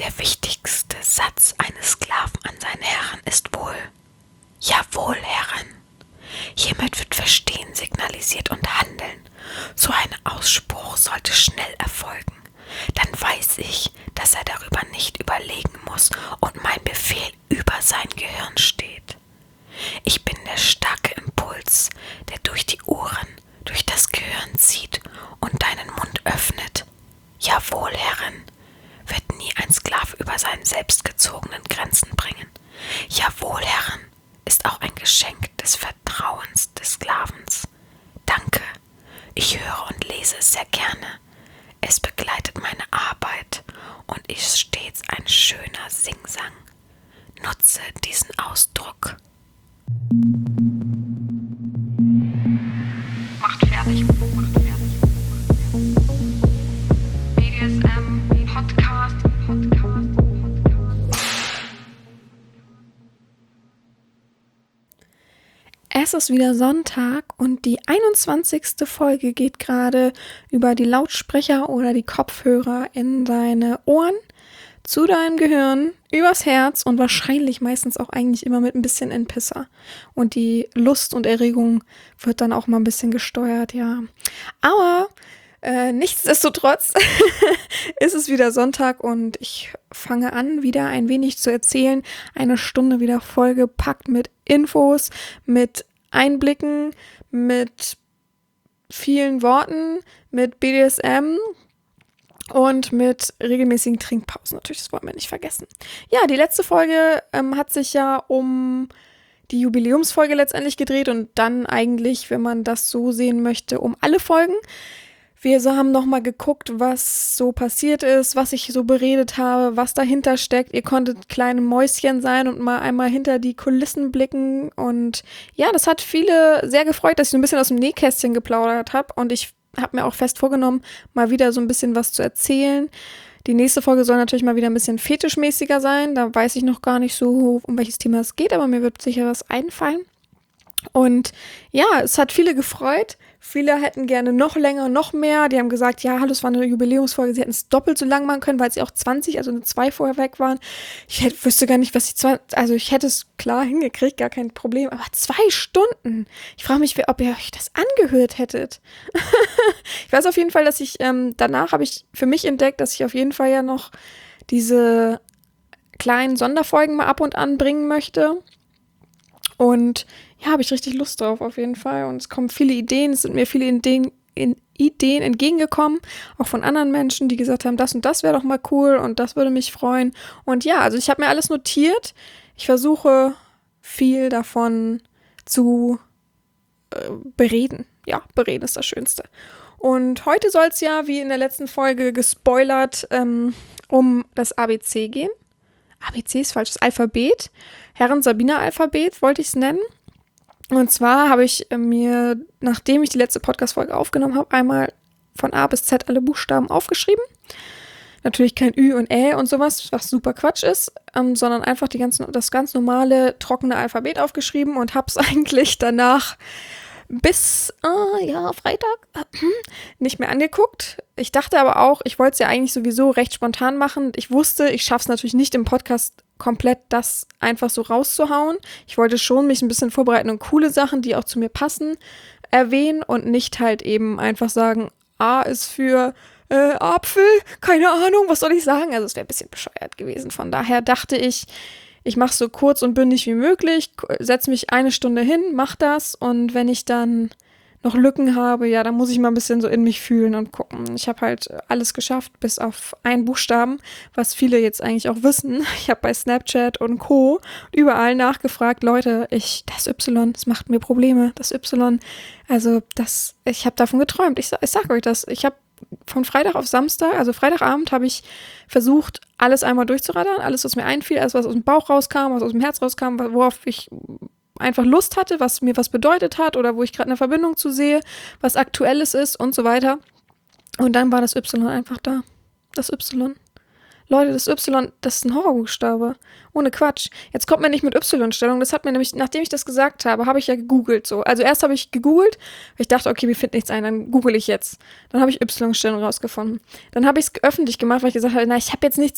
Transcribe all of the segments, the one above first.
Der wichtigste Satz eines Sklaven an seinen Herren ist wohl: Jawohl, Herren. Hiermit wird Verstehen signalisiert und Handeln. So ein Ausspruch sollte schnell erfolgen. Dann weiß ich, dass er darüber nicht überlegen muss und mein Befehl über sein Gehirn steht. Ich bin der starke Impuls, der durch die Ohren, durch das Gehirn zieht und deinen Mund öffnet. Jawohl, Herren, wird nie ein Sklave über seinen selbstgezogenen Grenzen bringen. Jawohl, Herren, ist auch ein Geschenk des Vertrauens des Sklavens. Danke, ich höre und lese es sehr gerne. Es begleitet meine Arbeit und ist stets ein schöner Singsang. Nutze diesen Ausdruck. Macht fertig. BDSM Podcast. Es ist wieder Sonntag und die 21. Folge geht gerade über die Lautsprecher oder die Kopfhörer in deine Ohren, zu deinem Gehirn, übers Herz und wahrscheinlich meistens auch eigentlich immer mit ein bisschen Endpisser. Und die Lust und Erregung wird dann auch mal ein bisschen gesteuert, ja. Aber nichtsdestotrotz ist es wieder Sonntag und ich fange an, wieder ein wenig zu erzählen. Eine Stunde wieder vollgepackt mit Infos, mit Einblicken, mit vielen Worten, mit BDSM und mit regelmäßigen Trinkpausen. Natürlich, das wollen wir nicht vergessen. Ja, die letzte Folge hat sich ja um die Jubiläumsfolge letztendlich gedreht und dann eigentlich, wenn man das so sehen möchte, um alle Folgen. Wir haben nochmal geguckt, was so passiert ist, was ich so beredet habe, was dahinter steckt. Ihr konntet kleine Mäuschen sein und mal einmal hinter die Kulissen blicken. Und ja, das hat viele sehr gefreut, dass ich so ein bisschen aus dem Nähkästchen geplaudert habe. Und ich habe mir auch fest vorgenommen, mal wieder so ein bisschen was zu erzählen. Die nächste Folge soll natürlich mal wieder ein bisschen fetischmäßiger sein. Da weiß ich noch gar nicht so, um welches Thema es geht, aber mir wird sicher was einfallen. Und ja, es hat viele gefreut. Viele hätten gerne noch länger, noch mehr. Die haben gesagt, ja, hallo, es war eine Jubiläumsfolge. Sie hätten es doppelt so lang machen können, weil sie auch 20, also 2 vorher weg waren. Wüsste gar nicht, was die 20, also ich hätte es klar hingekriegt, gar kein Problem. Aber 2 Stunden. Ich frage mich, ob ihr euch das angehört hättet. Ich weiß auf jeden Fall, dass ich, danach habe ich für mich entdeckt, dass ich auf jeden Fall ja noch diese kleinen Sonderfolgen mal ab und an bringen möchte. Und ja, habe ich richtig Lust drauf auf jeden Fall. Und es kommen viele Ideen, es sind mir viele Ideen entgegengekommen, auch von anderen Menschen, die gesagt haben, das und das wäre doch mal cool und das würde mich freuen. Und ja, also ich habe mir alles notiert. Ich versuche viel davon zu bereden. Ja, bereden ist das Schönste. Und heute soll es ja, wie in der letzten Folge gespoilert, um das ABC gehen. ABC ist falsch, das Alphabet. Herren-Sabina-Alphabet wollte ich es nennen. Und zwar habe ich mir, nachdem ich die letzte Podcast-Folge aufgenommen habe, einmal von A bis Z alle Buchstaben aufgeschrieben. Natürlich kein Ü und Ä und sowas, was super Quatsch ist, sondern einfach das ganz normale, trockene Alphabet aufgeschrieben und habe es eigentlich danach bis Freitag nicht mehr angeguckt. Ich dachte aber auch, ich wollte es ja eigentlich sowieso recht spontan machen. Ich wusste, ich schaffe es natürlich nicht im Podcast komplett das einfach so rauszuhauen. Ich wollte schon mich ein bisschen vorbereiten und coole Sachen, die auch zu mir passen, erwähnen und nicht halt eben einfach sagen, A ist für Apfel, keine Ahnung, was soll ich sagen? Also es wäre ein bisschen bescheuert gewesen. Von daher dachte ich mache es so kurz und bündig wie möglich, setze mich 1 Stunde hin, mache das und wenn ich dann noch Lücken habe, ja, dann muss ich mal ein bisschen so in mich fühlen und gucken. Ich habe halt alles geschafft, bis auf einen Buchstaben, was viele jetzt eigentlich auch wissen. Ich habe bei Snapchat und Co. überall nachgefragt, Leute, das Y, das macht mir Probleme, das Y, also ich habe davon geträumt, ich sag euch das, ich habe von Freitag auf Samstag, also Freitagabend, habe ich versucht, alles einmal durchzuraddern, alles, was mir einfiel, alles, was aus dem Bauch rauskam, was aus dem Herz rauskam, worauf ich einfach Lust hatte, was mir was bedeutet hat oder wo ich gerade eine Verbindung zu sehe, was Aktuelles ist und so weiter. Und dann war das Y einfach da. Das Y. Leute, das Y, das ist ein Horrorbuchstabe. Ohne Quatsch. Jetzt kommt man nicht mit Y-Stellung. Das hat mir nämlich, nachdem ich das gesagt habe, habe ich ja gegoogelt so. Also erst habe ich gegoogelt, weil ich dachte, okay, mir findet nichts ein, dann google ich jetzt. Dann habe ich Y-Stellung rausgefunden. Dann habe ich es öffentlich gemacht, weil ich gesagt habe, ich habe jetzt nichts mit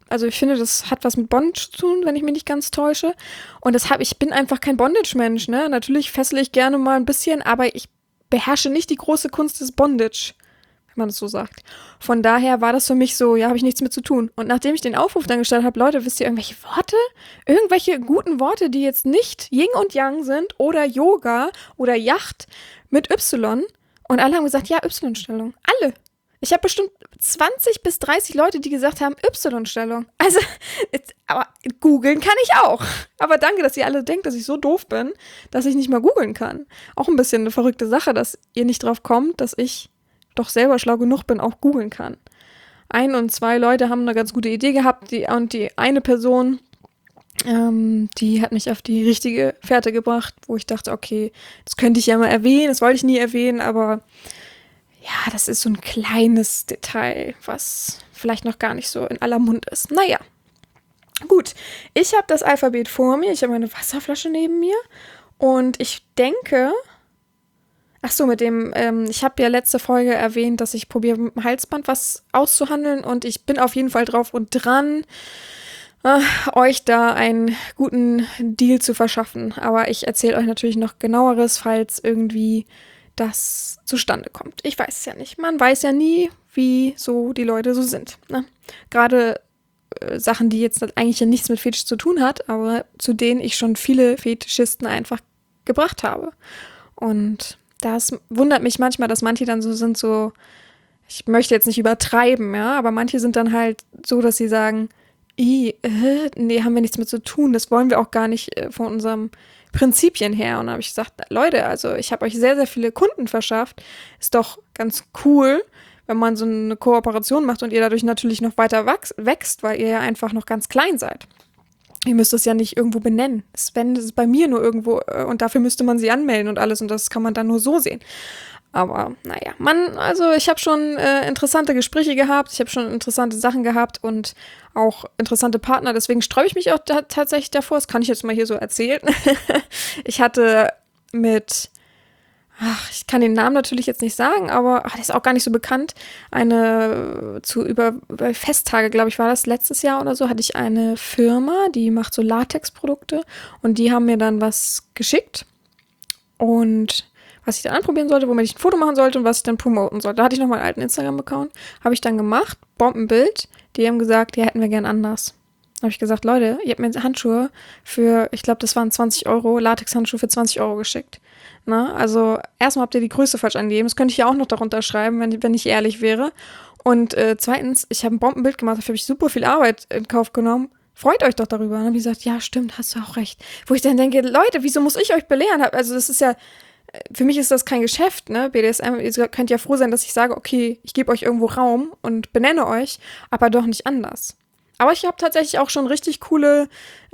Also ich finde, das hat was mit Bondage zu tun, wenn ich mich nicht ganz täusche. Und ich bin einfach kein Bondage-Mensch, ne? Natürlich fessle ich gerne mal ein bisschen, aber ich beherrsche nicht die große Kunst des Bondage, wenn man das so sagt. Von daher war das für mich so, ja, habe ich nichts mit zu tun. Und nachdem ich den Aufruf dann gestellt habe, Leute, wisst ihr irgendwelche Worte? Irgendwelche guten Worte, die jetzt nicht Yin und Yang sind oder Yoga oder Yacht mit Y? Und alle haben gesagt, ja, Y-Stellung. Alle. Ich habe bestimmt 20 bis 30 Leute, die gesagt haben, Y-Stellung. Also, aber googeln kann ich auch. Aber danke, dass ihr alle denkt, dass ich so doof bin, dass ich nicht mal googeln kann. Auch ein bisschen eine verrückte Sache, dass ihr nicht drauf kommt, dass ich doch selber schlau genug bin, auch googeln kann. 1 und 2 Leute haben eine ganz gute Idee gehabt, die eine Person, die hat mich auf die richtige Fährte gebracht, wo ich dachte, okay, das könnte ich ja mal erwähnen, das wollte ich nie erwähnen, aber ja, das ist so ein kleines Detail, was vielleicht noch gar nicht so in aller Mund ist. Naja, gut. Ich habe das Alphabet vor mir, ich habe meine Wasserflasche neben mir und ich denke, ich habe ja letzte Folge erwähnt, dass ich probiere mit dem Halsband was auszuhandeln und ich bin auf jeden Fall drauf und dran, euch da einen guten Deal zu verschaffen. Aber ich erzähle euch natürlich noch genaueres, falls irgendwie das zustande kommt. Ich weiß es ja nicht. Man weiß ja nie, wie so die Leute so sind. Ne? Gerade Sachen, die jetzt eigentlich ja nichts mit Fetisch zu tun hat, aber zu denen ich schon viele Fetischisten einfach gebracht habe. Und das wundert mich manchmal, dass manche dann so sind, so, ich möchte jetzt nicht übertreiben, ja, aber manche sind dann halt so, dass sie sagen, nee, haben wir nichts mit zu tun, das wollen wir auch gar nicht von unserem Prinzipien her. Und dann habe ich gesagt, Leute, also ich habe euch sehr, sehr viele Kunden verschafft. Ist doch ganz cool, wenn man so eine Kooperation macht und ihr dadurch natürlich noch weiter wächst, weil ihr ja einfach noch ganz klein seid. Ihr müsst es ja nicht irgendwo benennen. Das ist bei mir nur irgendwo und dafür müsste man sie anmelden und alles und das kann man dann nur so sehen. Aber naja, also ich habe schon interessante Gespräche gehabt, ich habe schon interessante Sachen gehabt und auch interessante Partner, deswegen sträube ich mich auch tatsächlich davor, das kann ich jetzt mal hier so erzählen. Ich hatte ich kann den Namen natürlich jetzt nicht sagen, aber der ist auch gar nicht so bekannt, über Festtage, glaube ich, war das letztes Jahr oder so, hatte ich eine Firma, die macht so Latexprodukte und die haben mir dann was geschickt und was ich dann anprobieren sollte, womit ich ein Foto machen sollte und was ich dann promoten sollte. Da hatte ich noch meinen alten Instagram-Account, habe ich dann gemacht, Bombenbild. Die haben gesagt, ja, hätten wir gern anders. Habe ich gesagt, Leute, ihr habt mir Handschuhe für, ich glaube, das waren 20 €, Latex-Handschuhe für 20 € geschickt. Na, also erstmal habt ihr die Größe falsch angegeben. Das könnte ich ja auch noch darunter schreiben, wenn ich ehrlich wäre. Und zweitens, ich habe ein Bombenbild gemacht, dafür habe ich super viel Arbeit in Kauf genommen. Freut euch doch darüber. Und dann habe ich gesagt, ja, stimmt, hast du auch recht. Wo ich dann denke, Leute, wieso muss ich euch belehren? Also das ist ja, für mich ist das kein Geschäft, ne? BDSM, ihr könnt ja froh sein, dass ich sage, okay, ich gebe euch irgendwo Raum und benenne euch, aber doch nicht anders. Aber ich habe tatsächlich auch schon richtig coole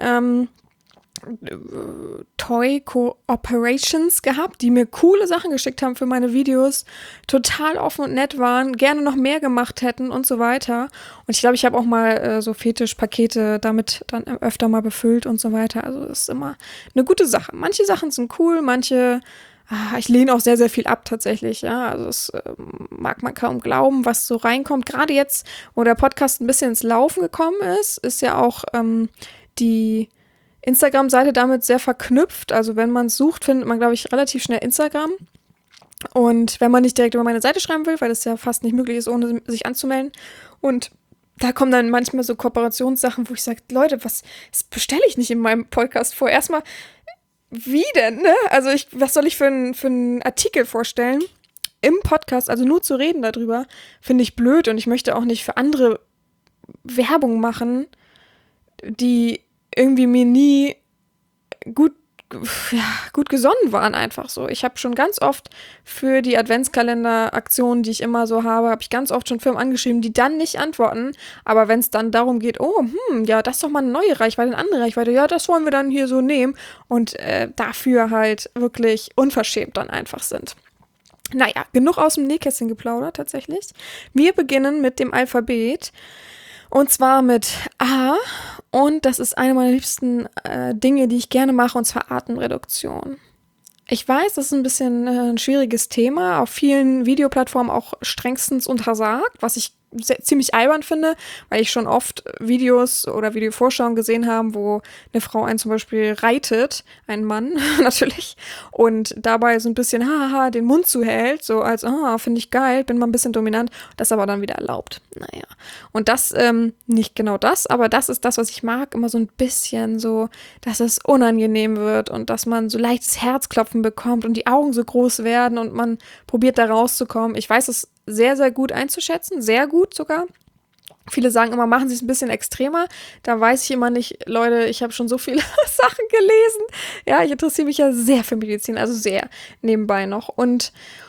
Toy-Cooperations gehabt, die mir coole Sachen geschickt haben für meine Videos, total offen und nett waren, gerne noch mehr gemacht hätten und so weiter. Und ich glaube, ich habe auch mal so Fetischpakete damit dann öfter mal befüllt und so weiter. Also das ist immer eine gute Sache. Manche Sachen sind cool, manche ich lehne auch sehr, sehr viel ab tatsächlich, ja, also das mag man kaum glauben, was so reinkommt. Gerade jetzt, wo der Podcast ein bisschen ins Laufen gekommen ist ja auch die Instagram-Seite damit sehr verknüpft. Also wenn man es sucht, findet man, glaube ich, relativ schnell Instagram. Und wenn man nicht direkt über meine Seite schreiben will, weil das ja fast nicht möglich ist, ohne sich anzumelden. Und da kommen dann manchmal so Kooperationssachen, wo ich sage, Leute, das bestelle ich nicht in meinem Podcast vor. Erstmal, wie denn, ne? Also was soll ich für einen Artikel vorstellen? Im Podcast, also nur zu reden darüber, finde ich blöd und ich möchte auch nicht für andere Werbung machen, die irgendwie mir nie gut gesonnen waren einfach so. Ich habe schon ganz oft für die Adventskalender-Aktionen, die ich immer so habe ich ganz oft schon Firmen angeschrieben, die dann nicht antworten. Aber wenn es dann darum geht, ja, das ist doch mal eine neue Reichweite, eine andere Reichweite, ja, das wollen wir dann hier so nehmen und dafür halt wirklich unverschämt dann einfach sind. Naja, genug aus dem Nähkästchen geplaudert tatsächlich. Wir beginnen mit dem Alphabet. Und zwar mit A. Und das ist eine meiner liebsten Dinge, die ich gerne mache, und zwar Atemreduktion. Ich weiß, das ist ein bisschen ein schwieriges Thema, auf vielen Videoplattformen auch strengstens untersagt, was ich ziemlich albern finde, weil ich schon oft Videos oder Videovorschauungen gesehen habe, wo eine Frau einen zum Beispiel reitet, einen Mann natürlich, und dabei so ein bisschen haha den Mund zuhält, so als, finde ich geil, bin mal ein bisschen dominant, das aber dann wieder erlaubt. Naja. Und das, nicht genau das, aber das ist das, was ich mag, immer so ein bisschen so, dass es unangenehm wird und dass man so leichtes Herzklopfen bekommt und die Augen so groß werden und man probiert da rauszukommen. Ich weiß es sehr, sehr gut einzuschätzen, sehr gut sogar. Viele sagen immer, machen Sie es ein bisschen extremer. Da weiß ich immer nicht, Leute, ich habe schon so viele Sachen gelesen. Ja, ich interessiere mich ja sehr für Medizin, also sehr nebenbei noch. Und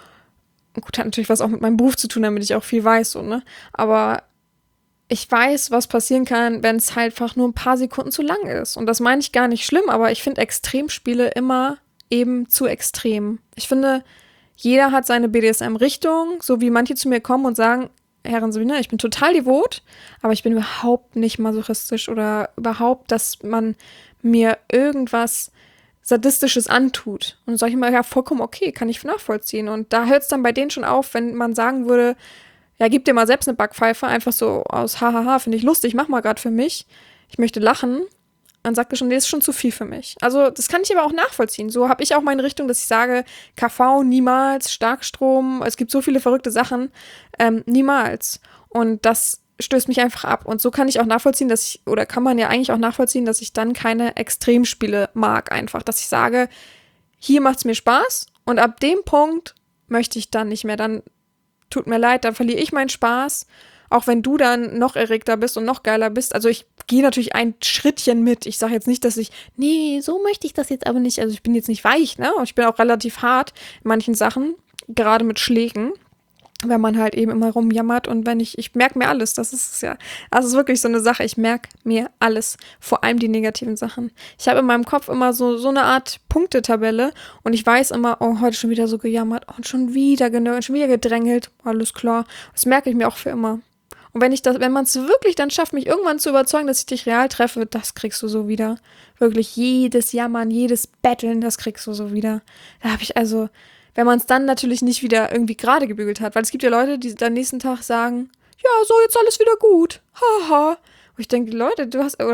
gut, hat natürlich was auch mit meinem Beruf zu tun, damit ich auch viel weiß, so, ne? Aber ich weiß, was passieren kann, wenn es halt einfach nur ein paar Sekunden zu lang ist. Und das meine ich gar nicht schlimm, aber ich finde Extremspiele immer eben zu extrem. Ich finde, jeder hat seine BDSM-Richtung, so wie manche zu mir kommen und sagen, Herren Sabina, ich bin total devot, aber ich bin überhaupt nicht masochistisch oder überhaupt, dass man mir irgendwas Sadistisches antut. Und dann sage ich immer, ja, vollkommen okay, kann ich nachvollziehen. Und da hört es dann bei denen schon auf, wenn man sagen würde, ja, gib dir mal selbst eine Backpfeife, einfach so aus hahaha, finde ich lustig, mach mal gerade für mich. Ich möchte lachen. Dann sagt er schon, nee, das ist schon zu viel für mich. Also das kann ich aber auch nachvollziehen. So habe ich auch meine Richtung, dass ich sage, KV niemals, Starkstrom, es gibt so viele verrückte Sachen, niemals. Und das stößt mich einfach ab. Und so kann ich auch nachvollziehen, oder kann man ja eigentlich auch nachvollziehen, dass ich dann keine Extremspiele mag einfach. Dass ich sage, hier macht es mir Spaß und ab dem Punkt möchte ich dann nicht mehr. Dann tut mir leid, dann verliere ich meinen Spaß. Auch wenn du dann noch erregter bist und noch geiler bist. Also ich gehe natürlich ein Schrittchen mit. Ich sage jetzt nicht, dass nee, so möchte ich das jetzt aber nicht. Also ich bin jetzt nicht weich, ne? Ich bin auch relativ hart in manchen Sachen, gerade mit Schlägen, wenn man halt eben immer rumjammert. Und ich merke mir alles. Das ist ja, das ist wirklich so eine Sache. Ich merke mir alles. Vor allem die negativen Sachen. Ich habe in meinem Kopf immer so eine Art Punktetabelle und ich weiß immer, oh, heute schon wieder so gejammert und schon wieder genörgelt, schon wieder gedrängelt. Alles klar. Das merke ich mir auch für immer. Und wenn man es wirklich dann schafft, mich irgendwann zu überzeugen, dass ich dich real treffe, das kriegst du so wieder. Wirklich jedes Jammern, jedes Betteln, das kriegst du so wieder. Da habe ich also, wenn man es dann natürlich nicht wieder irgendwie gerade gebügelt hat, weil es gibt ja Leute, die dann nächsten Tag sagen, ja, so, jetzt alles wieder gut. Haha. Und ich denke, Leute,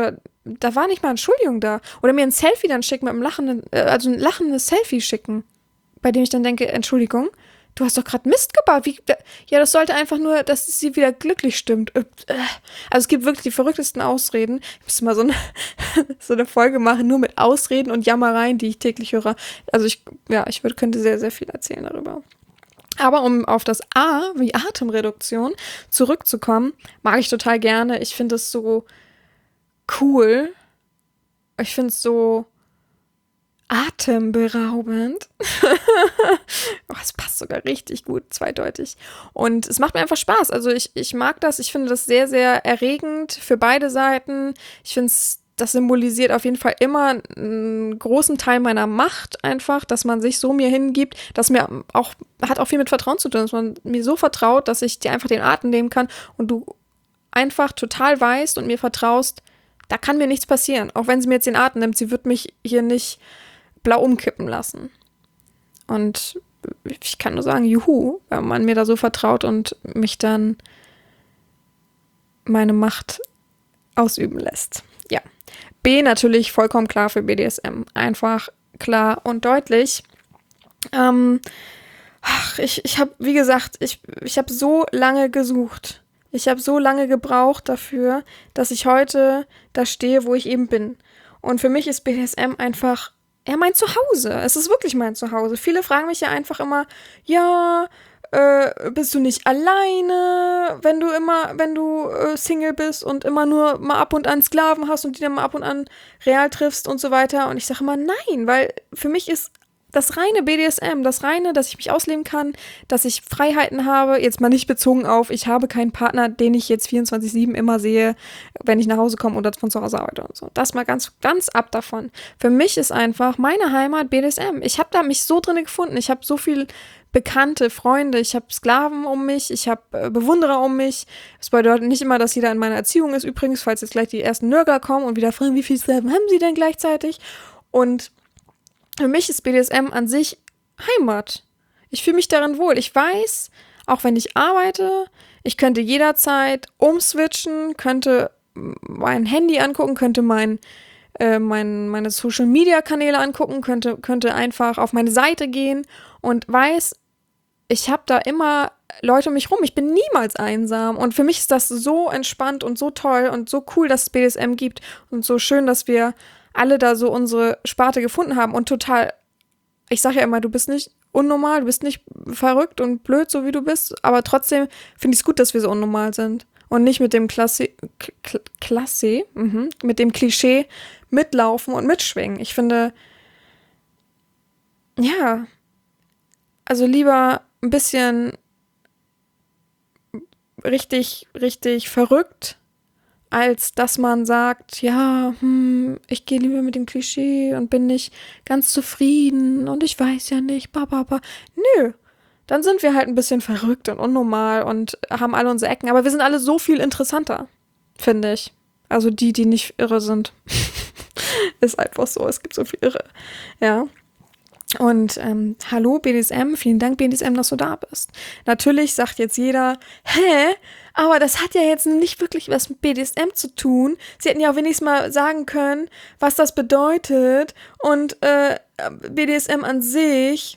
da war nicht mal Entschuldigung da. Oder mir ein Selfie dann schicken mit einem ein lachendes Selfie schicken, bei dem ich dann denke, Entschuldigung, du hast doch gerade Mist gebaut. Ja, das sollte einfach nur, dass es sie wieder glücklich stimmt. Also es gibt wirklich die verrücktesten Ausreden. Ich müsste mal so eine Folge machen, nur mit Ausreden und Jammereien, die ich täglich höre. Also könnte sehr, sehr viel erzählen darüber. Aber um auf das A, wie Atemreduktion, zurückzukommen, mag ich total gerne. Ich finde es so cool. Ich finde es so atemberaubend. Es passt sogar richtig gut, zweideutig. Und es macht mir einfach Spaß. Also ich mag das. Ich finde das sehr, sehr erregend für beide Seiten. Ich finde das symbolisiert auf jeden Fall immer einen großen Teil meiner Macht einfach, dass man sich so mir hingibt, hat auch viel mit Vertrauen zu tun, dass man mir so vertraut, dass ich dir einfach den Atem nehmen kann und du einfach total weißt und mir vertraust, da kann mir nichts passieren. Auch wenn sie mir jetzt den Atem nimmt, sie wird mich hier nicht blau umkippen lassen. Und ich kann nur sagen, juhu, wenn man mir da so vertraut und mich dann meine Macht ausüben lässt. Ja. B natürlich vollkommen klar für BDSM. Einfach klar und deutlich. Ich habe, wie gesagt, ich habe so lange gesucht. Ich habe so lange gebraucht dafür, dass ich heute da stehe, wo ich eben bin. Und für mich ist BDSM einfach mein Zuhause. Es ist wirklich mein Zuhause. Viele fragen mich ja einfach immer, ja, bist du nicht alleine, wenn du Single bist und immer nur mal ab und an Sklaven hast und die dann mal ab und an real triffst und so weiter. Und ich sage immer nein, weil für mich ist das reine BDSM, das reine, dass ich mich ausleben kann, dass ich Freiheiten habe, jetzt mal nicht bezogen auf, ich habe keinen Partner, den ich jetzt 24/7 immer sehe, wenn ich nach Hause komme oder von zu Hause arbeite und so. Das mal ganz, ganz ab davon. Für mich ist einfach meine Heimat BDSM. Ich habe da mich so drin gefunden. Ich habe so viel Bekannte, Freunde, ich habe Sklaven um mich, ich habe Bewunderer um mich. Das bedeutet nicht immer, dass jeder in meiner Erziehung ist übrigens, falls jetzt gleich die ersten Nörgler kommen und wieder fragen, wie viele Sklaven haben sie denn gleichzeitig? Und für mich ist BDSM an sich Heimat. Ich fühle mich darin wohl. Ich weiß, auch wenn ich arbeite, Ich könnte jederzeit umswitchen, könnte mein Handy angucken, könnte meine Social-Media-Kanäle angucken, könnte einfach auf meine Seite gehen und weiß, ich habe da immer Leute um mich rum. Ich bin niemals einsam. Und für mich ist das so entspannt und so toll und so cool, dass es BDSM gibt und so schön, dass wir alle da so unsere Sparte gefunden haben und total, ich sage ja immer, du bist nicht unnormal, du bist nicht verrückt und blöd, so wie du bist, aber trotzdem finde ich es gut, dass wir so unnormal sind und nicht mit dem mit dem Klischee mitlaufen und mitschwingen. Ich finde, ja, also lieber ein bisschen richtig, richtig verrückt, als dass man sagt, ja, ich gehe lieber mit dem Klischee und bin nicht ganz zufrieden und ich weiß ja nicht, Nö, dann sind wir halt ein bisschen verrückt und unnormal und haben alle unsere Ecken, aber wir sind alle so viel interessanter, finde ich. Also die nicht irre sind. Ist einfach so, es gibt so viel Irre, ja. Und hallo BDSM, vielen Dank BDSM, dass du da bist. Natürlich sagt jetzt jeder, aber das hat ja jetzt nicht wirklich was mit BDSM zu tun. Sie hätten ja auch wenigstens mal sagen können, was das bedeutet und BDSM an sich.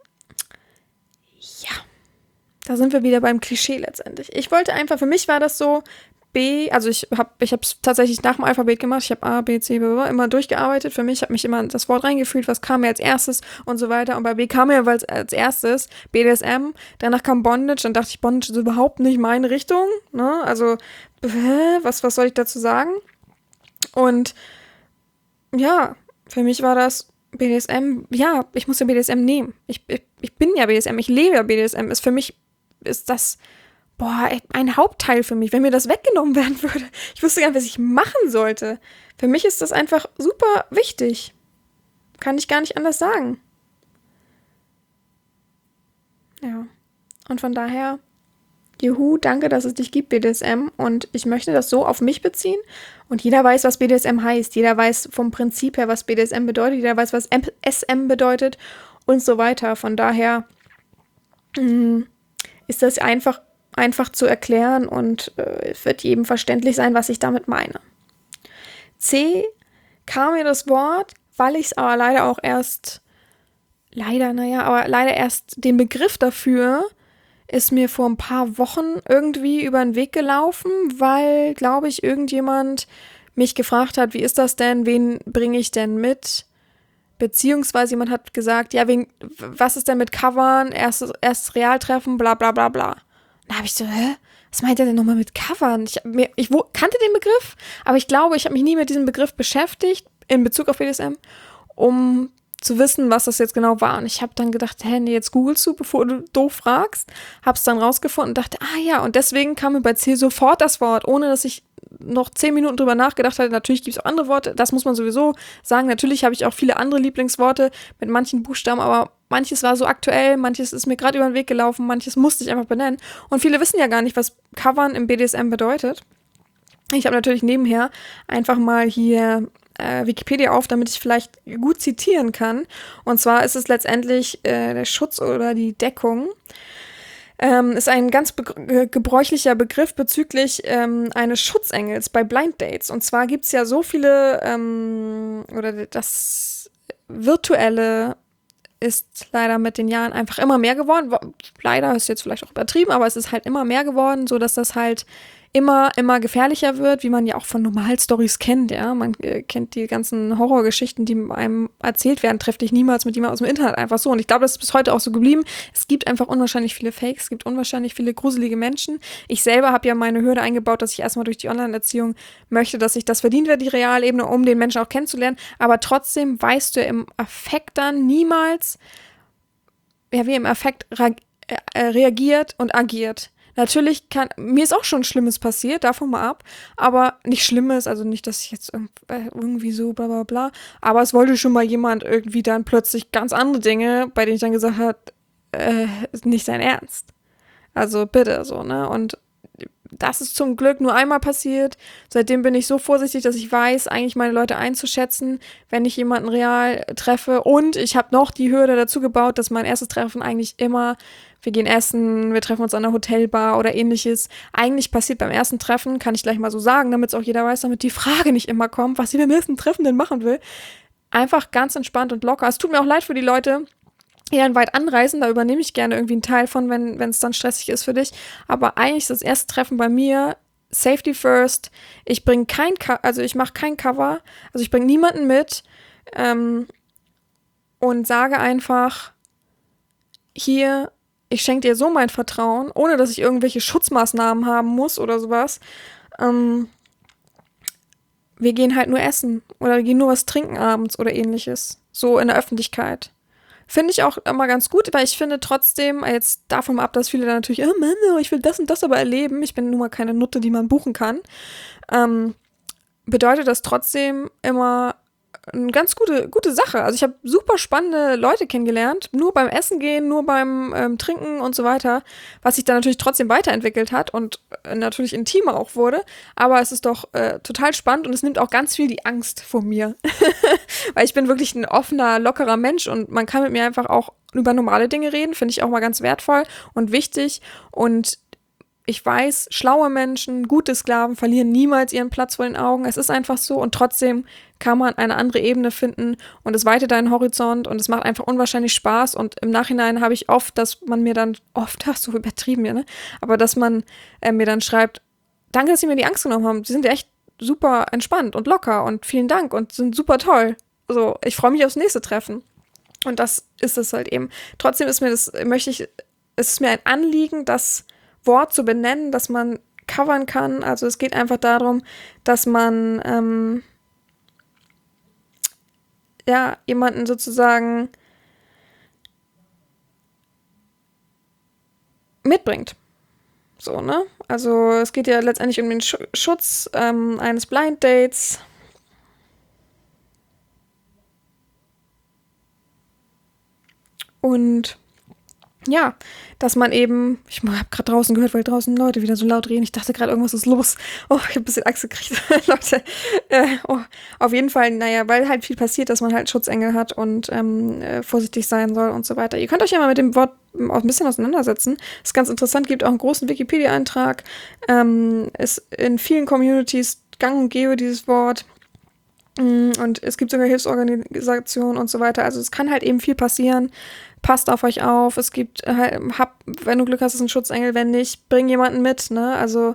Ja, da sind wir wieder beim Klischee letztendlich. Ich wollte einfach, für mich war das so, also ich habe es tatsächlich nach dem Alphabet gemacht. Ich habe A, B, C, B, immer durchgearbeitet. Für mich habe mich immer das Wort reingefühlt, was kam mir als erstes und so weiter. Und bei B kam mir als erstes BDSM. Danach kam Bondage. Dann dachte ich, Bondage ist überhaupt nicht meine Richtung. Ne? Also, was soll ich dazu sagen? Und ja, für mich war das BDSM. Ja, ich muss ja BDSM nehmen. Ich bin ja BDSM. Ich lebe ja BDSM. Für mich ist das ein Hauptteil für mich, wenn mir das weggenommen werden würde. Ich wusste gar nicht, was ich machen sollte. Für mich ist das einfach super wichtig. Kann ich gar nicht anders sagen. Ja. Und von daher, juhu, danke, dass es dich gibt, BDSM. Und ich möchte das so auf mich beziehen. Und jeder weiß, was BDSM heißt. Jeder weiß vom Prinzip her, was BDSM bedeutet. Jeder weiß, was SM bedeutet und so weiter. Von daher ist das einfach zu erklären und es wird jedem verständlich sein, was ich damit meine. C kam mir das Wort, weil ich es aber leider erst den Begriff dafür ist mir vor ein paar Wochen irgendwie über den Weg gelaufen, weil, glaube ich, irgendjemand mich gefragt hat, wie ist das denn, wen bringe ich denn mit? Beziehungsweise jemand hat gesagt, ja, was ist denn mit Covern, erstes Realtreffen, bla bla bla bla. Da habe ich so, was meint er denn nochmal mit Covern? Ich kannte den Begriff, aber ich glaube, ich habe mich nie mit diesem Begriff beschäftigt, in Bezug auf BDSM, um zu wissen, was das jetzt genau war. Und ich habe dann gedacht, nee, jetzt googelst du, bevor du doof fragst. Hab's dann rausgefunden und dachte, und deswegen kam mir bei C sofort das Wort, ohne dass ich noch 10 Minuten drüber nachgedacht hatte. Natürlich gibt es auch andere Worte, das muss man sowieso sagen. Natürlich habe ich auch viele andere Lieblingsworte mit manchen Buchstaben, aber manches war so aktuell, manches ist mir gerade über den Weg gelaufen, manches musste ich einfach benennen. Und viele wissen ja gar nicht, was Covern im BDSM bedeutet. Ich habe natürlich nebenher einfach mal hier Wikipedia auf, damit ich vielleicht gut zitieren kann. Und zwar ist es letztendlich der Schutz oder die Deckung. Ist ein ganz gebräuchlicher Begriff bezüglich eines Schutzengels bei Blind Dates. Und zwar gibt es ja so viele, oder das Virtuelle ist leider mit den Jahren einfach immer mehr geworden. Leider ist jetzt vielleicht auch übertrieben, aber es ist halt immer mehr geworden, sodass das halt immer gefährlicher wird, wie man ja auch von Normal-Stories kennt, ja. Man kennt die ganzen Horrorgeschichten, die einem erzählt werden, treffe dich niemals mit jemandem aus dem Internet, einfach so. Und ich glaube, das ist bis heute auch so geblieben. Es gibt einfach unwahrscheinlich viele Fakes, es gibt unwahrscheinlich viele gruselige Menschen. Ich selber habe ja meine Hürde eingebaut, dass ich erstmal durch die Online-Erziehung möchte, dass sich das verdient wird, die Realebene, um den Menschen auch kennenzulernen. Aber trotzdem weißt du im Affekt dann niemals, wie im Affekt reagiert und agiert. Natürlich mir ist auch schon Schlimmes passiert, davon mal ab, aber nicht Schlimmes, also nicht, dass ich jetzt irgendwie so bla bla bla, aber es wollte schon mal jemand irgendwie dann plötzlich ganz andere Dinge, bei denen ich dann gesagt habe, ist nicht sein Ernst. Also bitte so, ne, und Das ist zum Glück nur einmal passiert. Seitdem bin ich so vorsichtig, dass ich weiß, eigentlich meine Leute einzuschätzen, wenn ich jemanden real treffe. Und ich habe noch die Hürde dazu gebaut, dass mein erstes Treffen eigentlich immer, wir gehen essen, wir treffen uns an einer Hotelbar oder ähnliches. Eigentlich passiert beim ersten Treffen, kann ich gleich mal so sagen, damit es auch jeder weiß, damit die Frage nicht immer kommt, was ich beim ersten Treffen denn machen will. Einfach ganz entspannt und locker. Es tut mir auch leid für die Leute, die dann weit anreisen, da übernehme ich gerne irgendwie einen Teil von, wenn es dann stressig ist für dich. Aber eigentlich ist das erste Treffen bei mir Safety first. Ich bringe ich mache kein Cover, also ich bringe niemanden mit und sage einfach, hier, ich schenke dir so mein Vertrauen, ohne dass ich irgendwelche Schutzmaßnahmen haben muss oder sowas. Wir gehen halt nur essen oder wir gehen nur was trinken abends oder ähnliches. So in der Öffentlichkeit. Finde ich auch immer ganz gut, weil ich finde trotzdem, jetzt davon ab, dass viele dann natürlich, oh Mann, ich will das und das aber erleben, ich bin nun mal keine Nutte, die man buchen kann, bedeutet das trotzdem immer eine ganz gute Sache. Also ich habe super spannende Leute kennengelernt, nur beim Essen gehen, nur beim Trinken und so weiter, was sich dann natürlich trotzdem weiterentwickelt hat und natürlich intimer auch wurde, aber es ist doch total spannend und es nimmt auch ganz viel die Angst vor mir, weil ich bin wirklich ein offener, lockerer Mensch und man kann mit mir einfach auch über normale Dinge reden, finde ich auch mal ganz wertvoll und wichtig und ich weiß, schlaue Menschen, gute Sklaven verlieren niemals ihren Platz vor den Augen. Es ist einfach so und trotzdem kann man eine andere Ebene finden und es weitet deinen Horizont und es macht einfach unwahrscheinlich Spaß und im Nachhinein habe ich oft, dass man mir dann, so übertrieben, ja, ne? Aber dass man mir dann schreibt, danke, dass Sie mir die Angst genommen haben. Sie sind ja echt super entspannt und locker und vielen Dank und sind super toll. Also ich freue mich aufs nächste Treffen. Und das ist es halt eben. Trotzdem ist es ist mir ein Anliegen, das Wort zu benennen, dass man covern kann. Also es geht einfach darum, dass man jemanden sozusagen mitbringt. So, ne? Also es geht ja letztendlich um den Schutz eines Blind Dates. Und ja, dass man eben, ich habe gerade draußen gehört, weil draußen Leute wieder so laut reden. Ich dachte gerade, irgendwas ist los. Oh, ich habe ein bisschen Angst gekriegt. Leute, auf jeden Fall, weil halt viel passiert, dass man halt Schutzengel hat und vorsichtig sein soll und so weiter. Ihr könnt euch ja mal mit dem Wort auch ein bisschen auseinandersetzen. Das ist ganz interessant, gibt auch einen großen Wikipedia-Eintrag. Ist in vielen Communities gang und gäbe dieses Wort. Und es gibt sogar Hilfsorganisationen und so weiter. Also es kann halt eben viel passieren. Passt auf euch auf. Es gibt, wenn du Glück hast, ist ein Schutzengel. Wenn nicht, bring jemanden mit, ne? Also,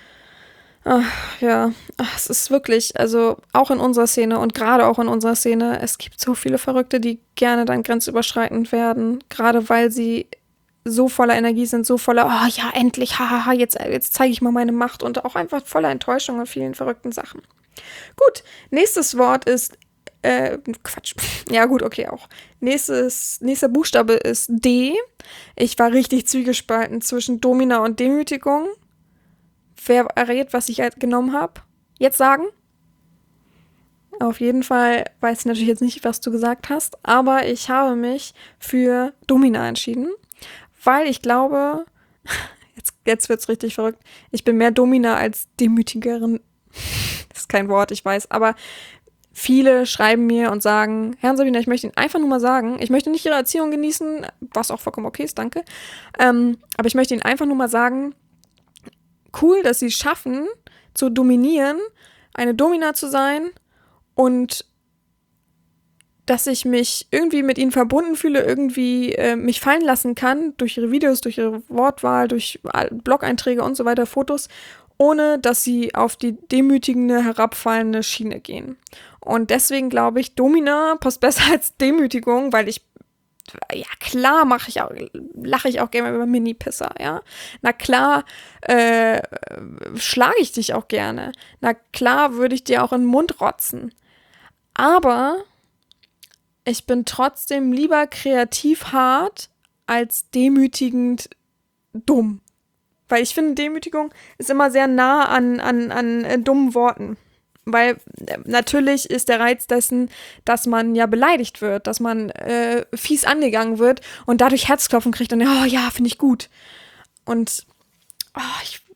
es ist wirklich, also auch in unserer Szene und gerade auch in unserer Szene, es gibt so viele Verrückte, die gerne dann grenzüberschreitend werden, gerade weil sie so voller Energie sind, so voller, oh ja, endlich, hahaha, jetzt zeige ich mal meine Macht und auch einfach voller Enttäuschung und vielen verrückten Sachen. Gut, nächstes Wort ist Quatsch. Ja gut, okay, auch. Nächster Buchstabe ist D. Ich war richtig zwiegespalten zwischen Domina und Demütigung. Wer errät, was ich halt genommen habe? Jetzt sagen? Auf jeden Fall weiß ich natürlich jetzt nicht, was du gesagt hast, aber ich habe mich für Domina entschieden, weil ich glaube, jetzt wird's richtig verrückt, ich bin mehr Domina als Demütigerin. Das ist kein Wort, ich weiß, aber viele schreiben mir und sagen, Herrn Sabina, ich möchte Ihnen einfach nur mal sagen, ich möchte nicht Ihre Erziehung genießen, was auch vollkommen okay ist, danke, aber ich möchte Ihnen einfach nur mal sagen, cool, dass Sie es schaffen, zu dominieren, eine Domina zu sein und dass ich mich irgendwie mit Ihnen verbunden fühle, irgendwie mich fallen lassen kann durch Ihre Videos, durch Ihre Wortwahl, durch Blog-Einträge und so weiter, Fotos, ohne dass sie auf die demütigende, herabfallende Schiene gehen. Und deswegen glaube ich, Domina passt besser als Demütigung, weil ja klar lache ich auch gerne über Mini-Pisser, ja. Na klar schlage ich dich auch gerne. Na klar würde ich dir auch in den Mund rotzen. Aber ich bin trotzdem lieber kreativ hart als demütigend dumm. Weil ich finde, Demütigung ist immer sehr nah an dummen Worten. Weil natürlich ist der Reiz dessen, dass man ja beleidigt wird, dass man fies angegangen wird und dadurch Herzklopfen kriegt und oh ja, finde ich gut. Und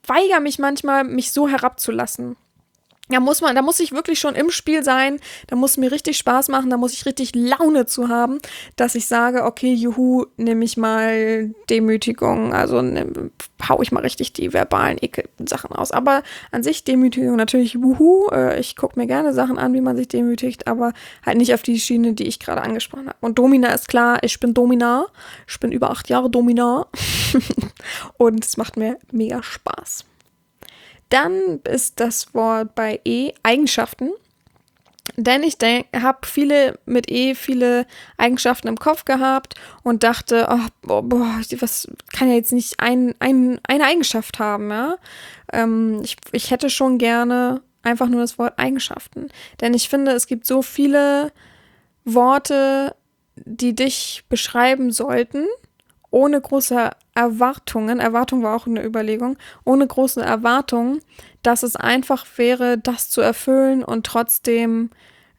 weigere mich manchmal, mich so herabzulassen. Da muss ich wirklich schon im Spiel sein, da muss es mir richtig Spaß machen, da muss ich richtig Laune zu haben, dass ich sage, okay, juhu, nehme ich mal Demütigung, also hau ich mal richtig die verbalen Ekel-Sachen aus. Aber an sich Demütigung natürlich, wuhu, ich gucke mir gerne Sachen an, wie man sich demütigt, aber halt nicht auf die Schiene, die ich gerade angesprochen habe. Und Domina ist klar, ich bin Domina, ich bin über 8 Jahre Domina und es macht mir mega Spaß. Dann ist das Wort bei E Eigenschaften, denn ich habe viele Eigenschaften im Kopf gehabt und dachte, was kann ja jetzt nicht eine Eigenschaft haben, ja? Ich hätte schon gerne einfach nur das Wort Eigenschaften, denn ich finde, es gibt so viele Worte, die dich beschreiben sollten, ohne große Erwartungen, Erwartung war auch eine Überlegung, ohne große Erwartungen, dass es einfach wäre, das zu erfüllen und trotzdem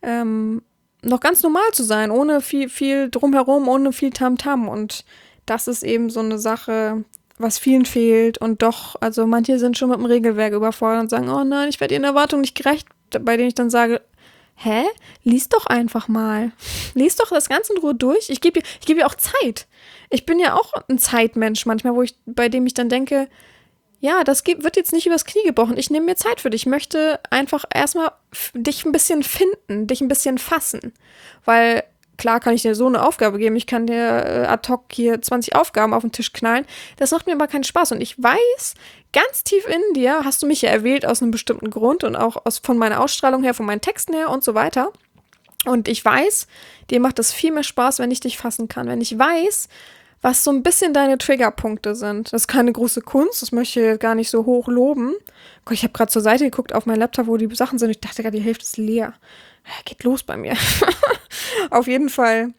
noch ganz normal zu sein, ohne viel drumherum, ohne viel Tamtam. Und das ist eben so eine Sache, was vielen fehlt. Und doch, also manche sind schon mit dem Regelwerk überfordert und sagen, oh nein, ich werde ihren Erwartungen nicht gerecht, bei denen ich dann sage, hä? Lies doch einfach mal. Lies doch das Ganze in Ruhe durch. Ich gebe dir auch Zeit. Ich bin ja auch ein Zeitmensch manchmal, bei dem ich dann denke, ja, wird jetzt nicht übers Knie gebrochen. Ich nehme mir Zeit für dich. Ich möchte einfach erstmal dich ein bisschen finden, dich ein bisschen fassen. Weil klar kann ich dir so eine Aufgabe geben. Ich kann dir ad hoc hier 20 Aufgaben auf den Tisch knallen. Das macht mir aber keinen Spaß. Und ich weiß, ganz tief in dir hast du mich ja erwählt aus einem bestimmten Grund und auch von meiner Ausstrahlung her, von meinen Texten her und so weiter. Und ich weiß, dir macht es viel mehr Spaß, wenn ich dich fassen kann. Wenn ich weiß, was so ein bisschen deine Triggerpunkte sind. Das ist keine große Kunst, das möchte ich gar nicht so hoch loben. Gott, ich habe gerade zur Seite geguckt auf meinen Laptop, wo die Sachen sind. Ich dachte gerade, die Hälfte ist leer. Geht los bei mir. Auf jeden Fall,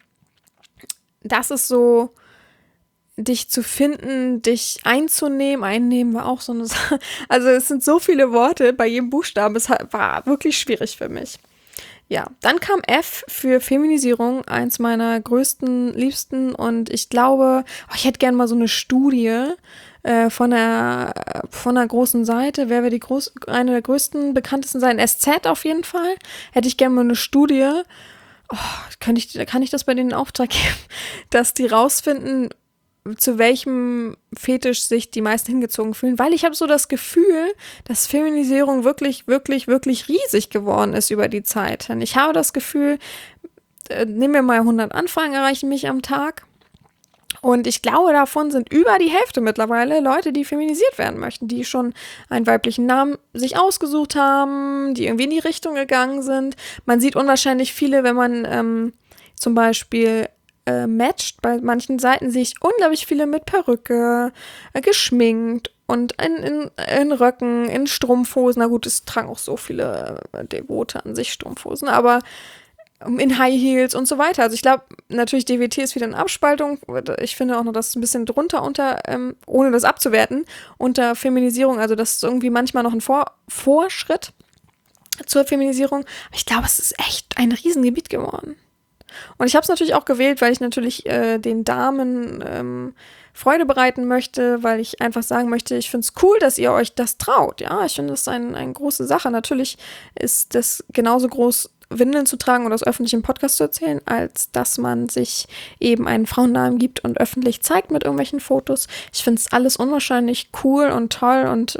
das ist so, dich zu finden, dich einzunehmen. Einnehmen war auch so eine Sache. Also es sind so viele Worte bei jedem Buchstaben. Es war wirklich schwierig für mich. Ja, dann kam F für Feminisierung, eins meiner größten, liebsten. Und ich glaube, ich hätte gerne mal so eine Studie von einer großen Seite. Wer wäre eine der größten, bekanntesten Seiten? SZ auf jeden Fall. Hätte ich gerne mal eine Studie. Kann ich das bei denen in Auftrag geben, dass die rausfinden, zu welchem Fetisch sich die meisten hingezogen fühlen, weil ich habe so das Gefühl, dass Feminisierung wirklich, wirklich, wirklich riesig geworden ist über die Zeit. Denn ich habe das Gefühl, nehmen wir mal 100 Anfragen, erreichen mich am Tag. Und ich glaube, davon sind über die Hälfte mittlerweile Leute, die feminisiert werden möchten, die schon einen weiblichen Namen sich ausgesucht haben, die irgendwie in die Richtung gegangen sind. Man sieht unwahrscheinlich viele, wenn man zum Beispiel matcht. Bei manchen Seiten sehe ich unglaublich viele mit Perücke, geschminkt und in Röcken, in Strumpfhosen. Na gut, es tragen auch so viele Devote an sich Strumpfhosen, aber in High Heels und so weiter. Also ich glaube, natürlich DWT ist wieder eine Abspaltung. Ich finde auch noch, dass es ein bisschen drunter ohne das abzuwerten, unter Feminisierung, also das ist irgendwie manchmal noch ein Vorschritt zur Feminisierung. Aber ich glaube, es ist echt ein Riesengebiet geworden. Und ich habe es natürlich auch gewählt, weil ich natürlich den Damen Freude bereiten möchte, weil ich einfach sagen möchte, ich finde es cool, dass ihr euch das traut. Ja, ich finde das eine große Sache. Natürlich ist das genauso groß, Windeln zu tragen oder das öffentlich im Podcast zu erzählen, als dass man sich eben einen Frauennamen gibt und öffentlich zeigt mit irgendwelchen Fotos. Ich finde es alles unwahrscheinlich cool und toll und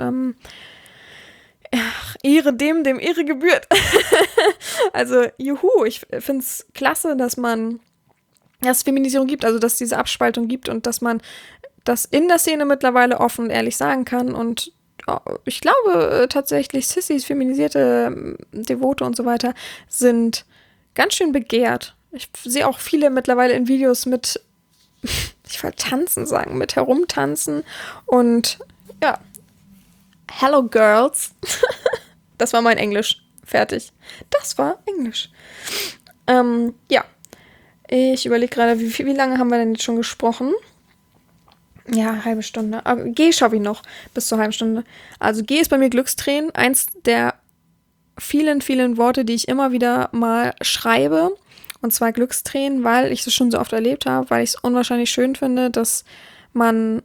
Ehre dem Ehre gebührt. Also, juhu, ich finde es klasse, dass es Feminisierung gibt, also dass es diese Abspaltung gibt und dass man das in der Szene mittlerweile offen und ehrlich sagen kann. Und ich glaube tatsächlich, Sissys, feminisierte Devote und so weiter sind ganz schön begehrt. Ich sehe auch viele mittlerweile in Videos mit, ich will tanzen sagen, mit herumtanzen und ja, Hello Girls. Das war mein Englisch. Fertig. Das war Englisch. Ja. Ich überlege gerade, wie lange haben wir denn jetzt schon gesprochen? Ja, halbe Stunde. G schaffe ich noch bis zur halben Stunde. Also G ist bei mir Glückstränen. Eins der vielen, vielen Worte, die ich immer wieder mal schreibe. Und zwar Glückstränen, weil ich es schon so oft erlebt habe, weil ich es unwahrscheinlich schön finde, dass man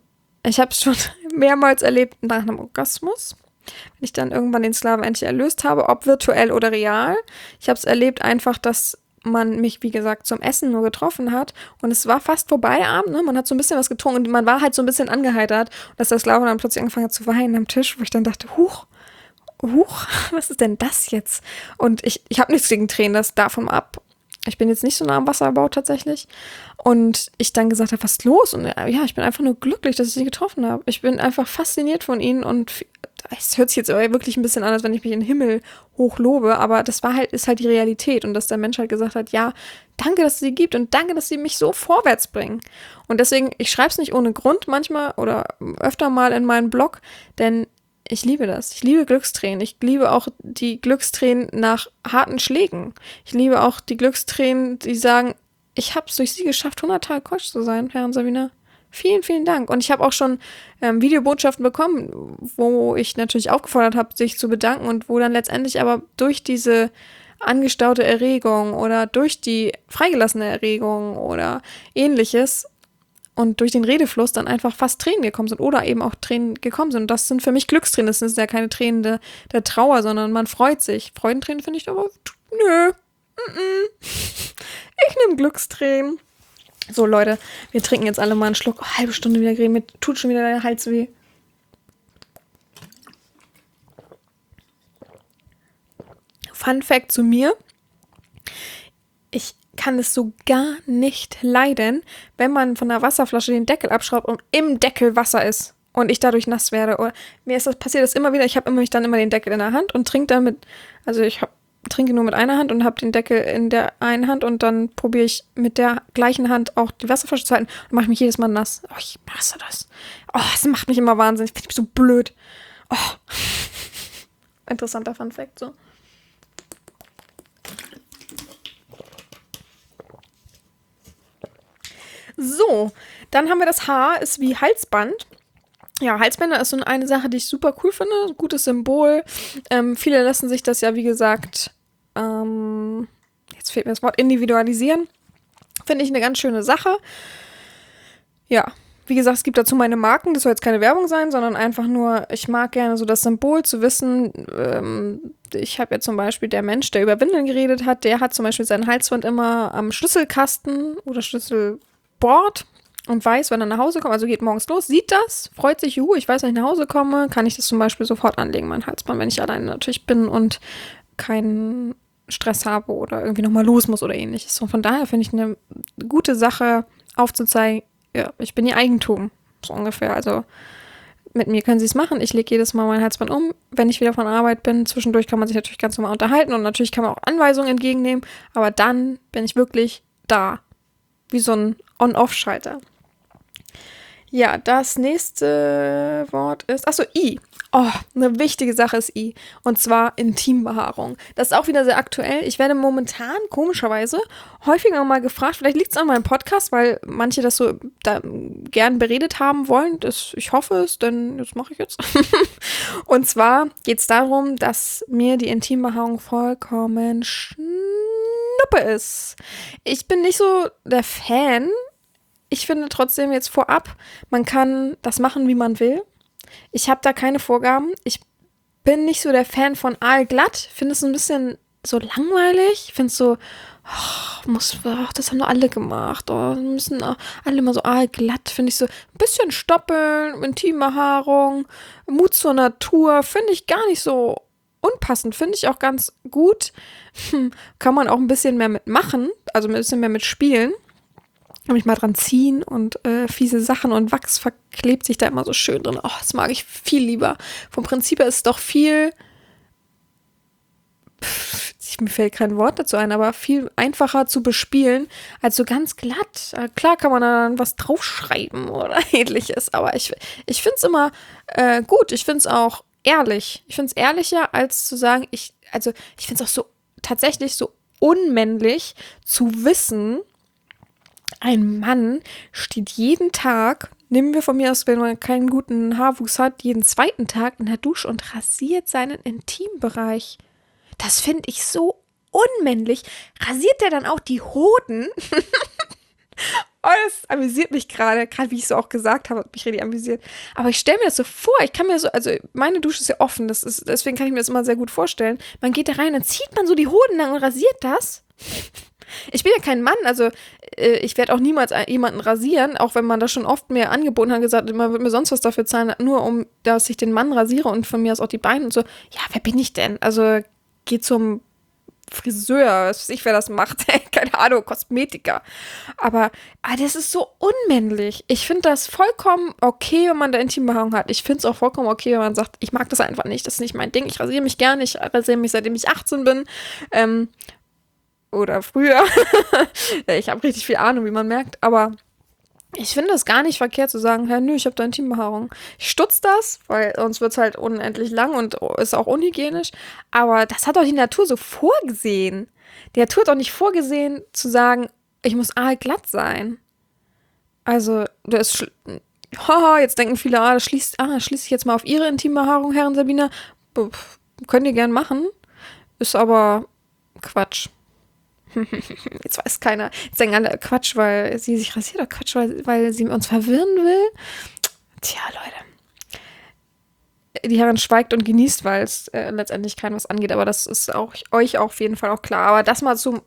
ich habe es schon mehrmals erlebt nach einem Orgasmus, wenn ich dann irgendwann den Sklaven endlich erlöst habe, ob virtuell oder real. Ich habe es erlebt einfach, dass man mich, wie gesagt, zum Essen nur getroffen hat und es war fast vorbei der Abend, ne? Man hat so ein bisschen was getrunken und man war halt so ein bisschen angeheitert und dass der Sklave dann plötzlich angefangen hat zu weinen am Tisch, wo ich dann dachte, huch, was ist denn das jetzt? Und ich habe nichts gegen Tränen, das davon ab. Ich bin jetzt nicht so nah am Wasserbau tatsächlich. Und ich dann gesagt habe, was ist los? Und ja, ich bin einfach nur glücklich, dass ich sie getroffen habe. Ich bin einfach fasziniert von ihnen und es hört sich jetzt aber wirklich ein bisschen an, als wenn ich mich in den Himmel hochlobe, aber das ist halt die Realität und dass der Mensch halt gesagt hat, ja, danke, dass es sie gibt und danke, dass sie mich so vorwärts bringen. Und deswegen, ich schreibe es nicht ohne Grund manchmal oder öfter mal in meinen Blog, denn ich liebe das. Ich liebe Glückstränen. Ich liebe auch die Glückstränen nach harten Schlägen. Ich liebe auch die Glückstränen, die sagen, ich habe es durch sie geschafft, 100 Tage Coach zu sein, Herr und Sabina. Vielen, vielen Dank. Und ich habe auch schon Videobotschaften bekommen, wo ich natürlich aufgefordert habe, sich zu bedanken und wo dann letztendlich aber durch diese angestaute Erregung oder durch die freigelassene Erregung oder ähnliches und durch den Redefluss dann einfach fast Tränen gekommen sind oder eben auch Tränen gekommen sind. Und das sind für mich Glückstränen. Das sind ja keine Tränen der Trauer, sondern man freut sich. Freudentränen finde ich aber, nö. Ich nehme Glückstränen. So, Leute, wir trinken jetzt alle mal einen Schluck. Oh, halbe Stunde wieder reden. Mir tut schon wieder der Hals weh. Fun Fact zu mir. Ich kann es so gar nicht leiden, wenn man von der Wasserflasche den Deckel abschraubt und im Deckel Wasser ist und ich dadurch nass werde. Oder passiert das immer wieder. Ich habe nämlich dann immer den Deckel in der Hand und trinke damit, also trinke nur mit einer Hand und habe den Deckel in der einen Hand und dann probiere ich mit der gleichen Hand auch die Wasserflasche zu halten und mache mich jedes Mal nass. Oh, ich hasse das. Oh, das macht mich immer wahnsinnig. Ich finde mich so blöd. Oh. Interessanter Fun Fact, so. So, dann haben wir das Haar, ist wie Halsband. Ja, Halsbänder ist so eine Sache, die ich super cool finde. Gutes Symbol. Viele lassen sich das ja, wie gesagt, jetzt fehlt mir das Wort, individualisieren. Finde ich eine ganz schöne Sache. Ja, wie gesagt, es gibt dazu meine Marken. Das soll jetzt keine Werbung sein, sondern einfach nur, ich mag gerne so das Symbol zu wissen. Ich habe ja zum Beispiel der Mensch, der über Windeln geredet hat, der hat zum Beispiel sein Halsband immer am Schlüsselkasten oder Schlüsselbord und weiß, wenn er nach Hause kommt, also geht morgens los, sieht das, freut sich, ich weiß, wenn ich nach Hause komme, kann ich das zum Beispiel sofort anlegen, mein Halsband, wenn ich alleine natürlich bin und keinen Stress habe oder irgendwie nochmal los muss oder ähnliches. Und von daher finde ich eine gute Sache aufzuzeigen, ja, ich bin ihr Eigentum, so ungefähr, also mit mir können sie es machen, ich lege jedes Mal mein Halsband um, wenn ich wieder von Arbeit bin, zwischendurch kann man sich natürlich ganz normal unterhalten und natürlich kann man auch Anweisungen entgegennehmen, aber dann bin ich wirklich da, wie so ein On-Off-Schalter. Ja, das nächste Wort ist, I. Oh, eine wichtige Sache ist I. Und zwar Intimbehaarung. Das ist auch wieder sehr aktuell. Ich werde momentan, komischerweise, häufiger mal gefragt, vielleicht liegt es an meinem Podcast, weil manche das so gern beredet haben wollen. Ich hoffe es, denn das mache ich jetzt. Und zwar geht es darum, dass mir die Intimbehaarung vollkommen Schnuppe ist. Ich bin nicht so der Fan. Ich finde trotzdem jetzt vorab, man kann das machen, wie man will. Ich habe da keine Vorgaben. Ich bin nicht so der Fan von aalglatt. Finde es ein bisschen so langweilig. Ich finde es so, das haben doch alle gemacht. Müssen alle immer so aalglatt. Finde ich so ein bisschen Stoppeln, Intimbehaarung, Mut zur Natur. Finde ich gar nicht so unpassend. Finde ich auch ganz gut. Kann man auch ein bisschen mehr mitmachen. Also ein bisschen mehr mitspielen. Mich mal dran ziehen und fiese Sachen und Wachs verklebt sich da immer so schön drin. Oh, das mag ich viel lieber. Vom Prinzip her ist es doch viel, mir fällt kein Wort dazu ein, aber viel einfacher zu bespielen als so ganz glatt. Klar kann man dann was draufschreiben oder ähnliches, aber ich finde es immer gut. Ich finde es auch ehrlich. Ich finde es ehrlicher, als zu sagen, ich finde es auch so tatsächlich so unmännlich zu wissen, ein Mann steht jeden Tag, nehmen wir von mir aus, wenn man keinen guten Haarwuchs hat, jeden zweiten Tag in der Dusche und rasiert seinen Intimbereich. Das finde ich so unmännlich. Rasiert er dann auch die Hoden? Oh, das amüsiert mich gerade wie ich es so auch gesagt habe, hat mich richtig amüsiert. Aber ich stelle mir das so vor, ich kann mir so, also meine Dusche ist ja offen, deswegen kann ich mir das immer sehr gut vorstellen. Man geht da rein, dann zieht man so die Hoden lang und rasiert das. Ich bin ja kein Mann, also ich werde auch niemals jemanden rasieren, auch wenn man das schon oft mir angeboten hat, gesagt, man wird mir sonst was dafür zahlen, nur um, dass ich den Mann rasiere und von mir aus auch die Beine und so. Ja, wer bin ich denn? Also geh zum Friseur, was weiß ich, wer das macht, keine Ahnung, Kosmetiker. Aber das ist so unmännlich. Ich finde das vollkommen okay, wenn man da Intimbehaarung hat. Ich finde es auch vollkommen okay, wenn man sagt, ich mag das einfach nicht, das ist nicht mein Ding. Ich rasiere mich gerne, ich rasiere mich, seitdem ich 18 bin. Oder früher. Ich habe richtig viel Ahnung, wie man merkt, aber ich finde es gar nicht verkehrt zu sagen, ja, nö, ich habe da Intimbehaarung. Ich stutze das, weil sonst wird es halt unendlich lang und ist auch unhygienisch. Aber das hat doch die Natur so vorgesehen. Die Natur hat doch nicht vorgesehen zu sagen, ich muss aalglatt sein. Also, haha, jetzt denken viele, das schließt ich jetzt mal auf ihre Intimbehaarung, Herren Sabina. Könnt ihr gern machen. Ist aber Quatsch. Jetzt weiß keiner. Jetzt denken alle Quatsch, weil sie sich rasiert, oder Quatsch, weil sie uns verwirren will. Tja, Leute. Die Herren schweigt und genießt, weil es letztendlich keinem was angeht. Aber das ist auch euch auf jeden Fall auch klar. Aber das mal zu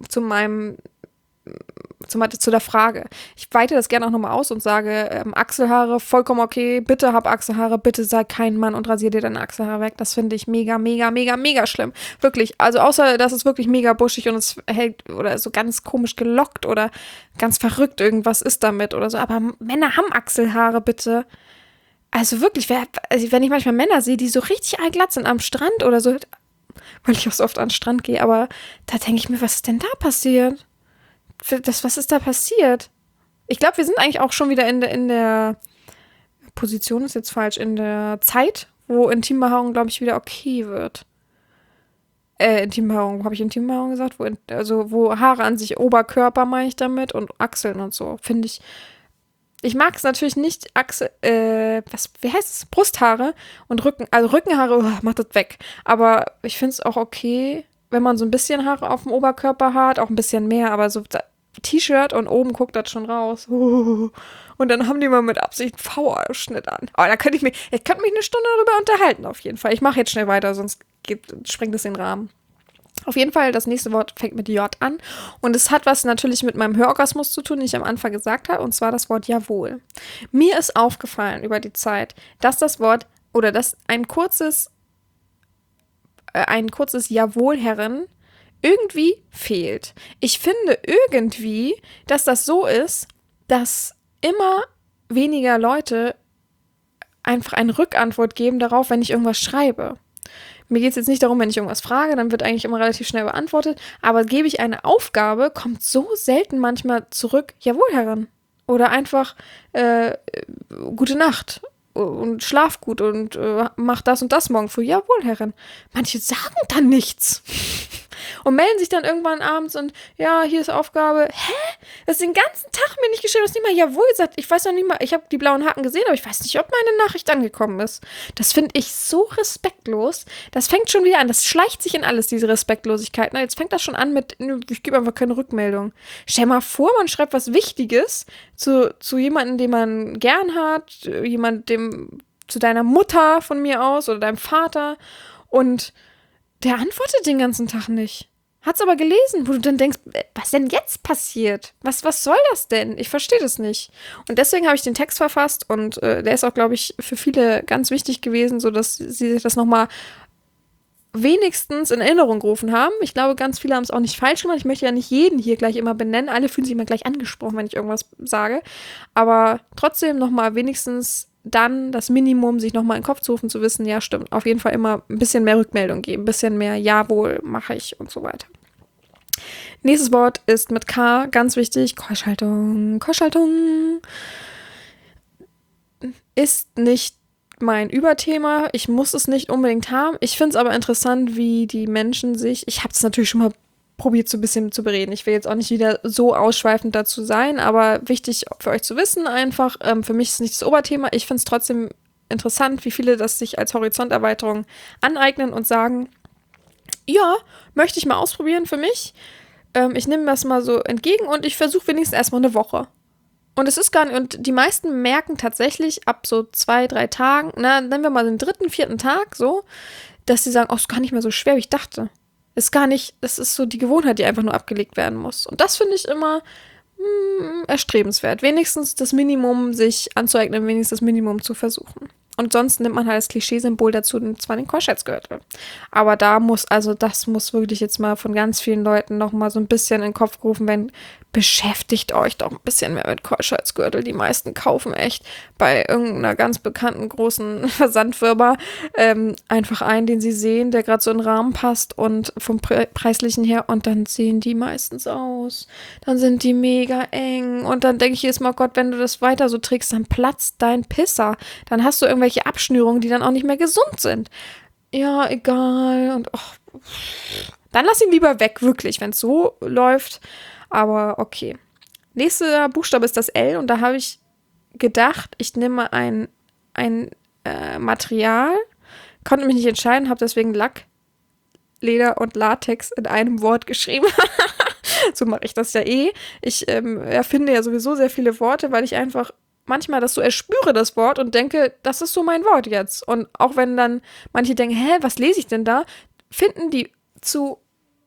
der Frage. Ich weite das gerne auch nochmal aus und sage, Achselhaare, vollkommen okay, bitte hab Achselhaare, bitte sei kein Mann und rasier dir deine Achselhaare weg. Das finde ich mega, mega, mega, mega schlimm. Wirklich, also außer, dass es wirklich mega buschig und es hält oder so ganz komisch gelockt oder ganz verrückt irgendwas ist damit oder so. Aber Männer haben Achselhaare, bitte. Also wirklich, wenn ich manchmal Männer sehe, die so richtig allglatt sind am Strand oder so, weil ich auch so oft an den Strand gehe, aber da denke ich mir, was ist denn da passiert? Was ist da passiert? Ich glaube, wir sind eigentlich auch schon wieder in der Position, ist jetzt falsch, in der Zeit, wo Intimbehaarung, glaube ich, wieder okay wird. Intimbehaarung, habe ich Intimbehaarung gesagt? Wo Haare an sich, Oberkörper meine ich damit und Achseln und so, finde ich. Ich mag es natürlich nicht, wie heißt es? Brusthaare und Rücken, also Rückenhaare, macht das weg. Aber ich finde es auch okay, wenn man so ein bisschen Haare auf dem Oberkörper hat, auch ein bisschen mehr, aber so T-Shirt und oben guckt das schon raus. Und dann haben die mal mit Absicht einen V-Schnitt an. Aber da könnte ich mich eine Stunde darüber unterhalten, auf jeden Fall. Ich mache jetzt schnell weiter, sonst sprengt es den Rahmen. Auf jeden Fall, das nächste Wort fängt mit J an. Und es hat was natürlich mit meinem Hörorgasmus zu tun, den ich am Anfang gesagt habe, und zwar das Wort Jawohl. Mir ist aufgefallen über die Zeit, dass das Wort oder dass ein kurzes Jawohl, Herren, irgendwie fehlt. Ich finde irgendwie, dass das so ist, dass immer weniger Leute einfach eine Rückantwort geben darauf, wenn ich irgendwas schreibe. Mir geht es jetzt nicht darum, wenn ich irgendwas frage, dann wird eigentlich immer relativ schnell beantwortet, aber gebe ich eine Aufgabe, kommt so selten manchmal zurück, Jawohl, Herren. Oder einfach, gute Nacht und schlaf gut und mach das und das morgen früh. Jawohl, Herren. Manche sagen dann nichts. Und melden sich dann irgendwann abends und ja, hier ist Aufgabe. Hä? Das ist den ganzen Tag mir nicht geschrieben, du hast nicht mal Jawohl gesagt. Ich weiß noch nicht mal, ich habe die blauen Haken gesehen, aber ich weiß nicht, ob meine Nachricht angekommen ist. Das finde ich so respektlos. Das fängt schon wieder an. Das schleicht sich in alles, diese Respektlosigkeit. Na, jetzt fängt das schon an mit, ich gebe einfach keine Rückmeldung. Stell mal vor, man schreibt was Wichtiges zu jemandem, den man gern hat, zu deiner Mutter von mir aus oder deinem Vater und der antwortet den ganzen Tag nicht. Hat's aber gelesen, wo du dann denkst, was denn jetzt passiert? Was soll das denn? Ich verstehe das nicht. Und deswegen habe ich den Text verfasst und der ist auch, glaube ich, für viele ganz wichtig gewesen, sodass sie sich das nochmal wenigstens in Erinnerung gerufen haben. Ich glaube, ganz viele haben es auch nicht falsch gemacht. Ich möchte ja nicht jeden hier gleich immer benennen. Alle fühlen sich immer gleich angesprochen, wenn ich irgendwas sage. Aber trotzdem nochmal wenigstens dann das Minimum, sich nochmal in den Kopf zu rufen, zu wissen, ja, stimmt, auf jeden Fall immer ein bisschen mehr Rückmeldung geben, ein bisschen mehr Jawohl, mache ich und so weiter. Nächstes Wort ist mit K, ganz wichtig, Keuschhaltung. Keuschhaltung ist nicht mein Überthema. Ich muss es nicht unbedingt haben. Ich finde es aber interessant, wie die Menschen sich, ich habe es natürlich schon mal probiert, so ein bisschen zu bereden. Ich will jetzt auch nicht wieder so ausschweifend dazu sein, aber wichtig für euch zu wissen einfach, für mich ist es nicht das Oberthema. Ich finde es trotzdem interessant, wie viele das sich als Horizonterweiterung aneignen und sagen, ja, möchte ich mal ausprobieren für mich. Ich nehme das mal so entgegen und ich versuche wenigstens erstmal eine Woche. Und es ist gar nicht, und die meisten merken tatsächlich ab so 2, 3 Tagen, nennen wir mal den 3., 4. Tag so, dass sie sagen, oh, ist gar nicht mehr so schwer, wie ich dachte. Ist gar nicht, das ist so die Gewohnheit, die einfach nur abgelegt werden muss. Und das finde ich immer erstrebenswert. Wenigstens das Minimum sich anzueignen, wenigstens das Minimum zu versuchen. Und sonst nimmt man halt das Klischeesymbol dazu, zwar den Keuschheitsgürtel. Aber das muss wirklich jetzt mal von ganz vielen Leuten noch mal so ein bisschen in den Kopf gerufen werden. Beschäftigt euch doch ein bisschen mehr mit Keuschheitsgürtel. Die meisten kaufen echt bei irgendeiner ganz bekannten großen Versandfirma einfach einen, den sie sehen, der gerade so in den Rahmen passt und vom Preislichen her. Und dann sehen die meistens aus. Dann sind die mega eng. Und dann denke ich jedes Mal, Gott, wenn du das weiter so trägst, dann platzt dein Pisser. Dann hast du irgendwelche Abschnürungen, die dann auch nicht mehr gesund sind. Ja, egal. Und dann lass ihn lieber weg, wirklich, wenn es so läuft. Aber okay. Nächster Buchstabe ist das L und da habe ich gedacht, ich nehme ein Material, konnte mich nicht entscheiden, habe deswegen Lack, Leder und Latex in einem Wort geschrieben. So mache ich das ja eh. Ich erfinde ja sowieso sehr viele Worte, weil ich einfach manchmal das so erspüre, das Wort, und denke, das ist so mein Wort jetzt. Und auch wenn dann manche denken, was lese ich denn da, finden die zu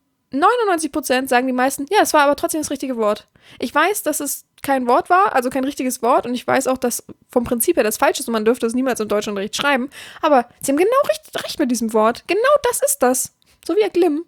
99% sagen die meisten, ja, es war aber trotzdem das richtige Wort. Ich weiß, dass es kein Wort war, also kein richtiges Wort, und ich weiß auch, dass vom Prinzip her das falsch ist und man dürfte es niemals im Deutschunterricht schreiben, aber sie haben genau recht mit diesem Wort. Genau das ist das. So wie Glimm.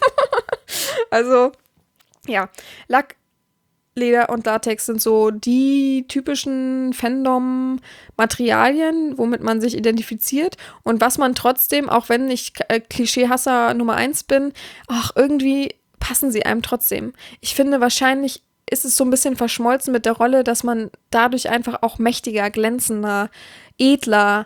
Also, ja, Lack, Leder und Latex sind so die typischen Fandom-Materialien, womit man sich identifiziert und was man trotzdem, auch wenn ich Klischeehasser Nummer 1 bin, irgendwie passen sie einem trotzdem. Ich finde, wahrscheinlich ist es so ein bisschen verschmolzen mit der Rolle, dass man dadurch einfach auch mächtiger, glänzender, edler,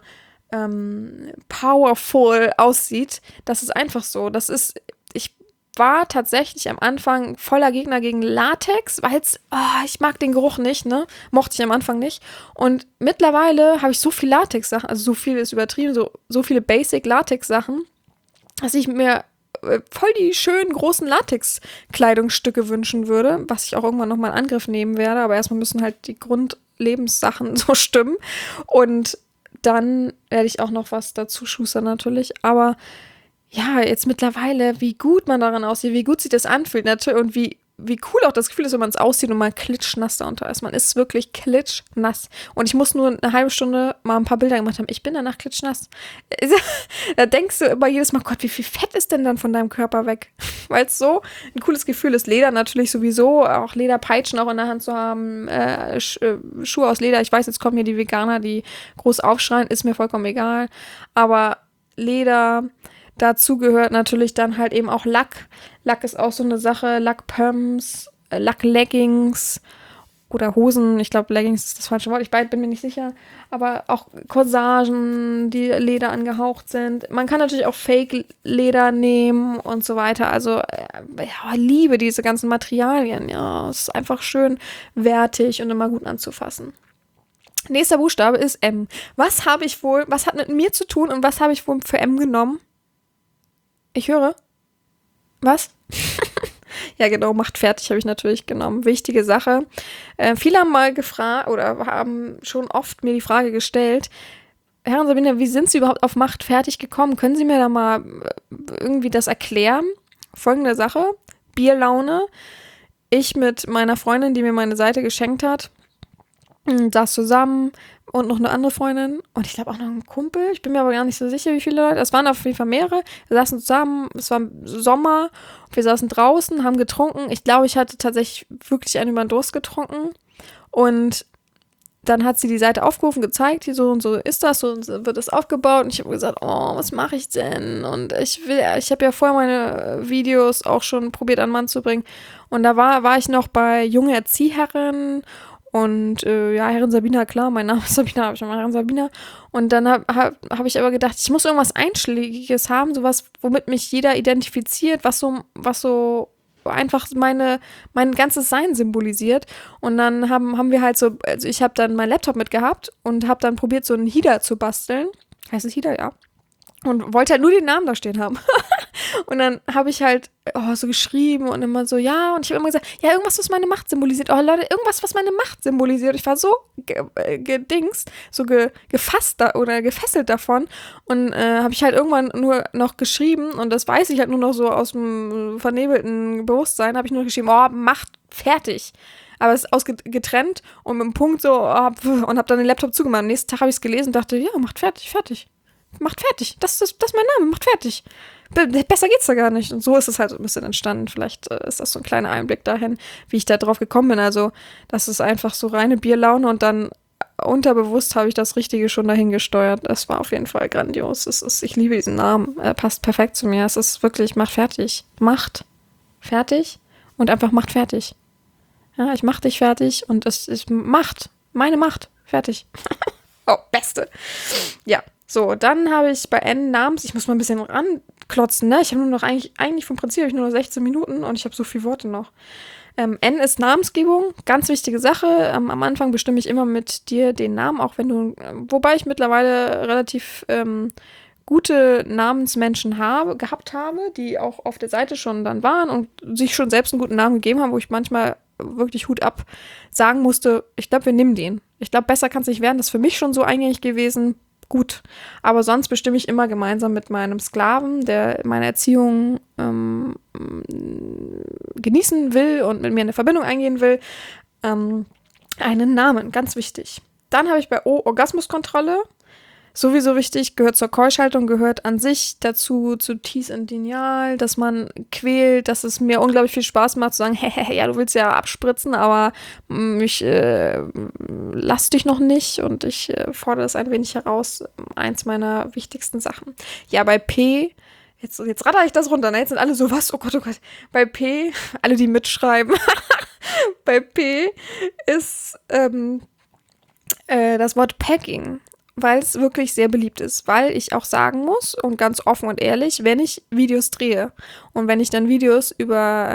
powerful aussieht. Das ist einfach so. Ich war tatsächlich am Anfang voller Gegner gegen Latex, weil ich mag den Geruch nicht, ne? Mochte ich am Anfang nicht. Und mittlerweile habe ich so viel Latex-Sachen, also so viel ist übertrieben, so viele Basic-Latex-Sachen, dass ich mir voll die schönen großen Latex-Kleidungsstücke wünschen würde, was ich auch irgendwann nochmal in Angriff nehmen werde, aber erstmal müssen halt die Grundlebenssachen so stimmen. Und dann werde ich auch noch was dazu schustern natürlich, aber ja, jetzt mittlerweile, wie gut man daran aussieht, wie gut sich das anfühlt, natürlich, und wie cool auch das Gefühl ist, wenn man es aussieht und mal klitschnass darunter ist. Man ist wirklich klitschnass. Und ich muss nur eine halbe Stunde mal ein paar Bilder gemacht haben. Ich bin danach klitschnass. Da denkst du immer jedes Mal, Gott, wie viel Fett ist denn dann von deinem Körper weg? Weil es so ein cooles Gefühl ist. Leder natürlich sowieso, auch Lederpeitschen auch in der Hand zu haben, Schuhe aus Leder. Ich weiß, jetzt kommen hier die Veganer, die groß aufschreien, ist mir vollkommen egal. Aber Leder. Dazu gehört natürlich dann halt eben auch Lack. Lack ist auch so eine Sache. Lackpumps, Lackleggings oder Hosen. Ich glaube, Leggings ist das falsche Wort. Ich bin mir nicht sicher. Aber auch Corsagen, die Leder angehaucht sind. Man kann natürlich auch Fake-Leder nehmen und so weiter. Also, ich liebe diese ganzen Materialien. Ja, es ist einfach schön wertig und immer gut anzufassen. Nächster Buchstabe ist M. Was hat mit mir zu tun und was habe ich wohl für M genommen? Ich höre. Was? Ja, genau, macht fertig habe ich natürlich genommen. Wichtige Sache. Viele haben mal gefragt oder haben schon oft mir die Frage gestellt, Herren Sabina, wie sind Sie überhaupt auf Macht fertig gekommen? Können Sie mir da mal irgendwie das erklären? Folgende Sache. Bierlaune. Ich mit meiner Freundin, die mir meine Seite geschenkt hat, saß zusammen und noch eine andere Freundin und ich glaube auch noch ein Kumpel. Ich bin mir aber gar nicht so sicher, wie viele Leute. Es waren auf jeden Fall mehrere. Wir saßen zusammen, es war Sommer, wir saßen draußen, haben getrunken. Ich glaube, ich hatte tatsächlich wirklich einen über den Durst getrunken und dann hat sie die Seite aufgerufen, gezeigt, hier so und so ist das, so und so wird das aufgebaut. Und ich habe gesagt, was mache ich denn? Und ich habe ja vorher meine Videos auch schon probiert an den Mann zu bringen. Und da war ich noch bei junge Erzieherin. Und Herrin Sabina, klar, mein Name ist Sabina, habe ich nochmal Herrin Sabina. Und dann hab ich aber gedacht, ich muss irgendwas Einschlägiges haben, sowas, womit mich jeder identifiziert, was so einfach mein ganzes Sein symbolisiert. Und dann haben wir halt so, also ich habe dann meinen Laptop mitgehabt und habe dann probiert, so einen Hida zu basteln. Heißt es Hida? Ja. Und wollte halt nur den Namen da stehen haben. Und dann habe ich halt so geschrieben und immer so, ja, und ich habe immer gesagt, ja, irgendwas, was meine Macht symbolisiert. Oh, Leute, irgendwas, was meine Macht symbolisiert. Ich war so gedingst, so gefasst oder gefesselt davon. Und habe ich halt irgendwann nur noch geschrieben, und das weiß ich halt nur noch so aus dem vernebelten Bewusstsein, habe ich nur geschrieben, oh, Macht, fertig. Aber es ist ausgetrennt und mit dem Punkt so, und habe dann den Laptop zugemacht. Am nächsten Tag habe ich es gelesen und dachte, ja, Macht fertig. Macht fertig. Das ist mein Name, Macht fertig. Besser geht's da gar nicht. Und so ist es halt so ein bisschen entstanden. Vielleicht ist das so ein kleiner Einblick dahin, wie ich da drauf gekommen bin. Also, das ist einfach so reine Bierlaune, und dann unterbewusst habe ich das Richtige schon dahin gesteuert. Das war auf jeden Fall grandios. Ich liebe diesen Namen. Er passt perfekt zu mir. Es ist wirklich Macht fertig. Macht fertig und einfach Macht fertig. Ja, ich mach dich fertig und es ist Macht. Meine Macht. Fertig. Oh, beste. Ja, so, dann habe ich bei N Namens, ich muss mal ein bisschen ranklotzen, ne? Ich habe nur noch eigentlich vom Prinzip habe ich nur noch 16 Minuten und ich habe so viele Worte noch. N ist Namensgebung, ganz wichtige Sache. Am Anfang bestimme ich immer mit dir den Namen, auch wenn du, wobei ich mittlerweile relativ gute Namensmenschen gehabt habe, die auch auf der Seite schon dann waren und sich schon selbst einen guten Namen gegeben haben, wo ich manchmal wirklich Hut ab sagen musste, ich glaube, wir nehmen den. Ich glaube, besser kann es nicht werden. Das ist für mich schon so eingängig gewesen. Gut. Aber sonst bestimme ich immer gemeinsam mit meinem Sklaven, der meine Erziehung genießen will und mit mir eine Verbindung eingehen will, einen Namen. Ganz wichtig. Dann habe ich bei O Orgasmuskontrolle. Sowieso wichtig, gehört zur Keuschhaltung, gehört an sich dazu, zu Tease and Denial, dass man quält, dass es mir unglaublich viel Spaß macht, zu sagen, hey, ja, du willst ja abspritzen, aber ich lass dich noch nicht, und ich fordere das ein wenig heraus. Eins meiner wichtigsten Sachen. Ja, bei P, jetzt ratter ich das runter, ne? Jetzt sind alle so, was? Oh Gott, oh Gott. Bei P, alle, die mitschreiben, bei P ist das Wort Pegging. Weil es wirklich sehr beliebt ist. Weil ich auch sagen muss, und ganz offen und ehrlich, wenn ich Videos drehe und wenn ich dann Videos über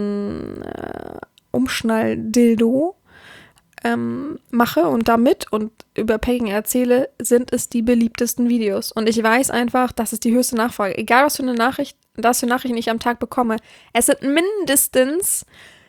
Umschnall-Dildo mache und damit und über Pegging erzähle, sind es die beliebtesten Videos. Und ich weiß einfach, das ist die höchste Nachfrage. Egal, was für Nachrichten ich am Tag bekomme. Es sind mindestens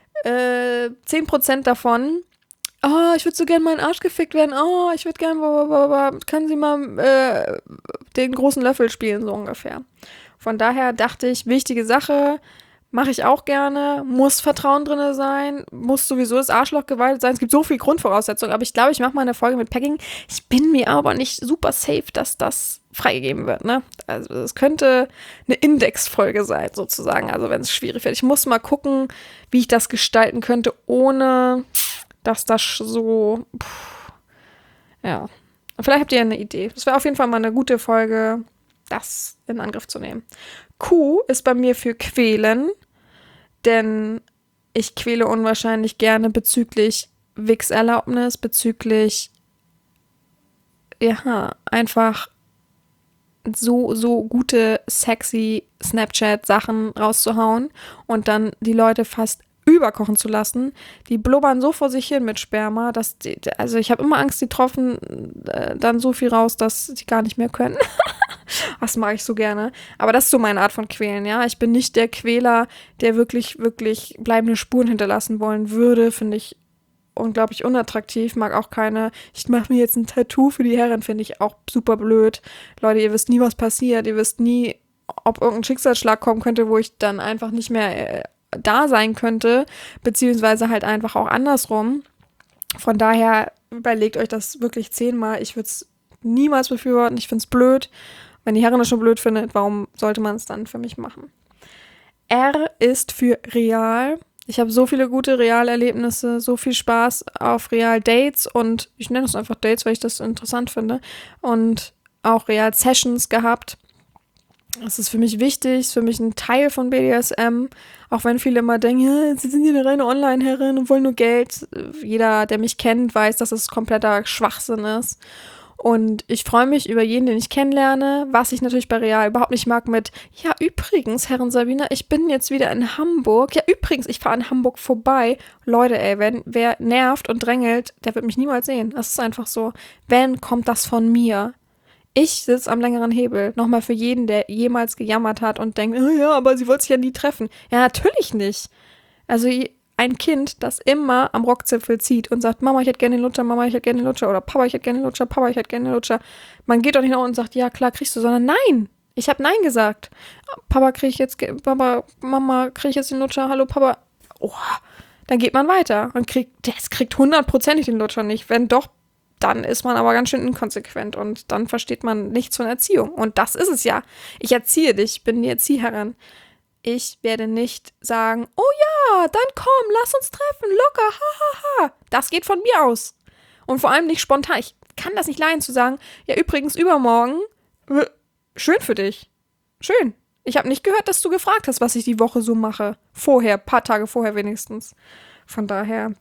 10% davon. Oh, ich würde so gerne meinen Arsch gefickt werden. Oh, ich würde gerne, können Sie mal den großen Löffel spielen, so ungefähr. Von daher dachte ich, wichtige Sache, mache ich auch gerne, muss Vertrauen drin sein, muss sowieso das Arschloch geweitet sein. Es gibt so viele Grundvoraussetzungen, aber ich glaube, ich mache mal eine Folge mit Pegging. Ich bin mir aber nicht super safe, dass das freigegeben wird, ne? Also es könnte eine Indexfolge sein, sozusagen, also wenn es schwierig wird. Ich muss mal gucken, wie ich das gestalten könnte, ohne dass das so, ja. Vielleicht habt ihr eine Idee. Das wäre auf jeden Fall mal eine gute Folge, das in Angriff zu nehmen. Q ist bei mir für quälen, denn ich quäle unwahrscheinlich gerne bezüglich Wix-Erlaubnis, bezüglich, ja, einfach so gute, sexy Snapchat-Sachen rauszuhauen und dann die Leute fast überkochen zu lassen. Die blubbern so vor sich hin mit Sperma, dass also ich habe immer Angst, die tropfen dann so viel raus, dass sie gar nicht mehr können. Das mag ich so gerne. Aber das ist so meine Art von Quälen, ja. Ich bin nicht der Quäler, der wirklich, wirklich bleibende Spuren hinterlassen wollen würde. Finde ich unglaublich unattraktiv. Mag auch keine, ich mache mir jetzt ein Tattoo für die Herren, finde ich auch super blöd. Leute, ihr wisst nie, was passiert. Ihr wisst nie, ob irgendein Schicksalsschlag kommen könnte, wo ich dann einfach nicht mehr da sein könnte, beziehungsweise halt einfach auch andersrum. Von daher überlegt euch das wirklich 10-mal. Ich würde es niemals befürworten. Ich finde es blöd. Wenn die Herren das schon blöd findet, warum sollte man es dann für mich machen? R ist für real. Ich habe so viele gute Realerlebnisse, so viel Spaß auf Real-Dates, und ich nenne es einfach Dates, weil ich das interessant finde, und auch Real-Sessions gehabt. Das ist für mich wichtig, ist für mich ein Teil von BDSM, auch wenn viele immer denken, ja, sie sind hier eine reine Online-Herrin und wollen nur Geld. Jeder, der mich kennt, weiß, dass es kompletter Schwachsinn ist. Und ich freue mich über jeden, den ich kennenlerne, was ich natürlich bei Real überhaupt nicht mag mit, ja, übrigens, Herren Sabina, ich bin jetzt wieder in Hamburg. Ja, übrigens, ich fahre an Hamburg vorbei. Leute, ey, wer nervt und drängelt, der wird mich niemals sehen. Das ist einfach so. Wenn, kommt das von mir. Ich sitze am längeren Hebel. Nochmal für jeden, der jemals gejammert hat und denkt, oh ja, aber sie wollte sich ja nie treffen. Ja, natürlich nicht. Also ein Kind, das immer am Rockzipfel zieht und sagt, Mama, ich hätte gerne den Lutscher, Mama, ich hätte gerne den Lutscher oder Papa, ich hätte gerne den Lutscher, Papa, ich hätte gerne den Lutscher. Man geht doch nicht nach unten und sagt, ja, klar, kriegst du, sondern nein. Ich habe Nein gesagt. Mama, kriege ich jetzt den Lutscher? Hallo, Papa. Oh, dann geht man weiter und kriegt 100%ig den Lutscher nicht. Wenn doch, dann ist man aber ganz schön inkonsequent und dann versteht man nichts von Erziehung. Und das ist es ja. Ich erziehe dich, ich bin die Erzieherin. Ich werde nicht sagen, oh ja, dann komm, lass uns treffen, locker, hahaha. Das geht von mir aus. Und vor allem nicht spontan. Ich kann das nicht leiden zu sagen, ja übrigens übermorgen, schön für dich. Schön. Ich habe nicht gehört, dass du gefragt hast, was ich die Woche so mache. Vorher, paar Tage vorher wenigstens. Von daher,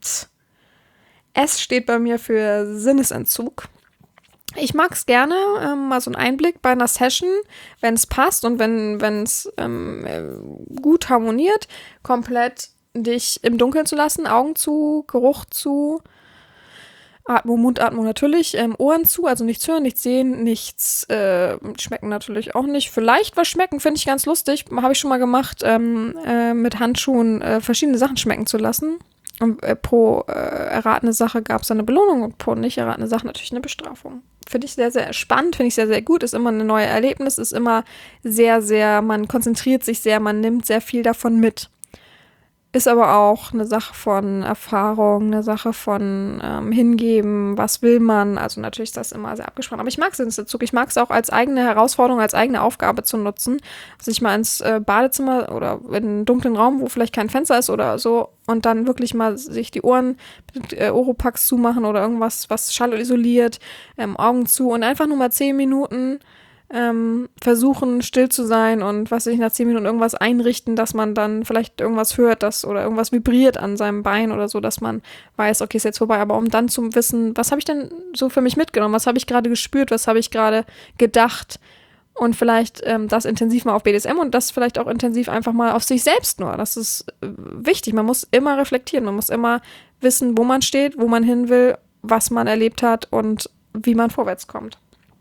S steht bei mir für Sinnesentzug. Ich mag es gerne, mal so einen Einblick bei einer Session, wenn es passt und wenn es gut harmoniert, komplett dich im Dunkeln zu lassen, Augen zu, Geruch zu, Atmung, Mundatmung natürlich, Ohren zu, also nichts hören, nichts sehen, nichts schmecken natürlich auch nicht. Vielleicht was schmecken, finde ich ganz lustig, habe ich schon mal gemacht, mit Handschuhen verschiedene Sachen schmecken zu lassen. Und pro erratene Sache gab es eine Belohnung und pro nicht erratene Sache natürlich eine Bestrafung. Finde ich sehr, sehr spannend, finde ich sehr, sehr gut. Ist immer ein neues Erlebnis, ist immer sehr, sehr, man konzentriert sich sehr, man nimmt sehr viel davon mit. Ist aber auch eine Sache von Erfahrung, eine Sache von Hingeben, was will man. Also natürlich ist das immer sehr abgesprochen. Aber ich mag Sinnesentzug. Ich mag es auch als eigene Herausforderung, als eigene Aufgabe zu nutzen. Sich mal ins Badezimmer oder in einen dunklen Raum, wo vielleicht kein Fenster ist oder so, und dann wirklich mal sich die Ohren mit Oropax zumachen oder irgendwas, was schallisoliert, Augen zu und einfach nur mal 10 Minuten versuchen, still zu sein und was weiß ich, nach 10 Minuten irgendwas einrichten, dass man dann vielleicht irgendwas hört, oder irgendwas vibriert an seinem Bein oder so, dass man weiß, okay, ist jetzt vorbei. Aber um dann zu wissen, was habe ich denn so für mich mitgenommen? Was habe ich gerade gespürt? Was habe ich gerade gedacht? Und vielleicht das intensiv mal auf BDSM und das vielleicht auch intensiv einfach mal auf sich selbst nur. Das ist wichtig. Man muss immer reflektieren. Man muss immer wissen, wo man steht, wo man hin will, was man erlebt hat und wie man vorwärts kommt.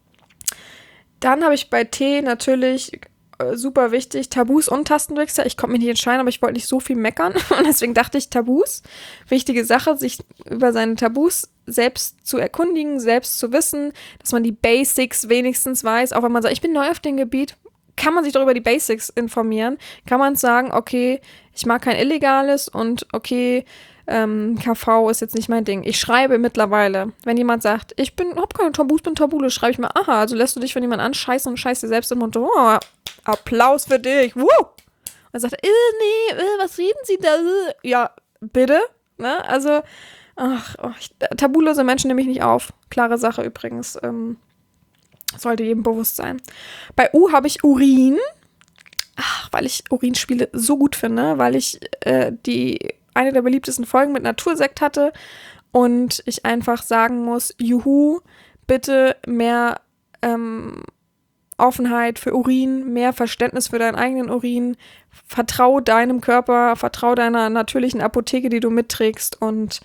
Dann habe ich bei T natürlich super wichtig Tabus und Tastenwechsel. Ich konnte mich nicht entscheiden, aber ich wollte nicht so viel meckern. Und deswegen dachte ich, Tabus, wichtige Sache, sich über seine Tabus selbst zu erkundigen, selbst zu wissen, dass man die Basics wenigstens weiß. Auch wenn man sagt, ich bin neu auf dem Gebiet, kann man sich doch über die Basics informieren. Kann man sagen, okay, ich mag kein Illegales und okay, KV ist jetzt nicht mein Ding. Ich schreibe mittlerweile, wenn jemand sagt, hab keine Tabus, bin tabulos, schreibe ich mir, aha, also lässt du dich von jemandem anscheißen und scheißt dir selbst im Mund, oh, Applaus für dich, woo! Und er sagt, nee, was reden Sie da? Ja, bitte, ne, also, tabulose Menschen nehme ich nicht auf. Klare Sache übrigens, sollte jedem bewusst sein. Bei U habe ich Urin, weil ich Urinspiele so gut finde, weil ich eine der beliebtesten Folgen mit Natursekt hatte und ich einfach sagen muss, juhu, bitte mehr Offenheit für Urin, mehr Verständnis für deinen eigenen Urin, vertrau deinem Körper, vertrau deiner natürlichen Apotheke, die du mitträgst und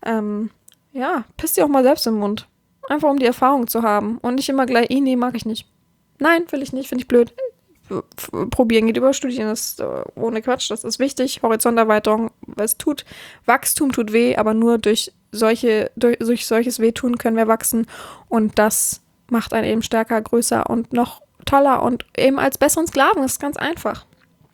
piss dir auch mal selbst im Mund. Einfach um die Erfahrung zu haben und nicht immer gleich, nee, mag ich nicht. Nein, will ich nicht, finde ich blöd. Probieren geht über Studieren, das ist ohne Quatsch, das ist wichtig. Horizonterweiterung, Wachstum tut weh, aber nur durch solches Wehtun können wir wachsen und das macht einen eben stärker, größer und noch toller und eben als besseren Sklaven, das ist ganz einfach.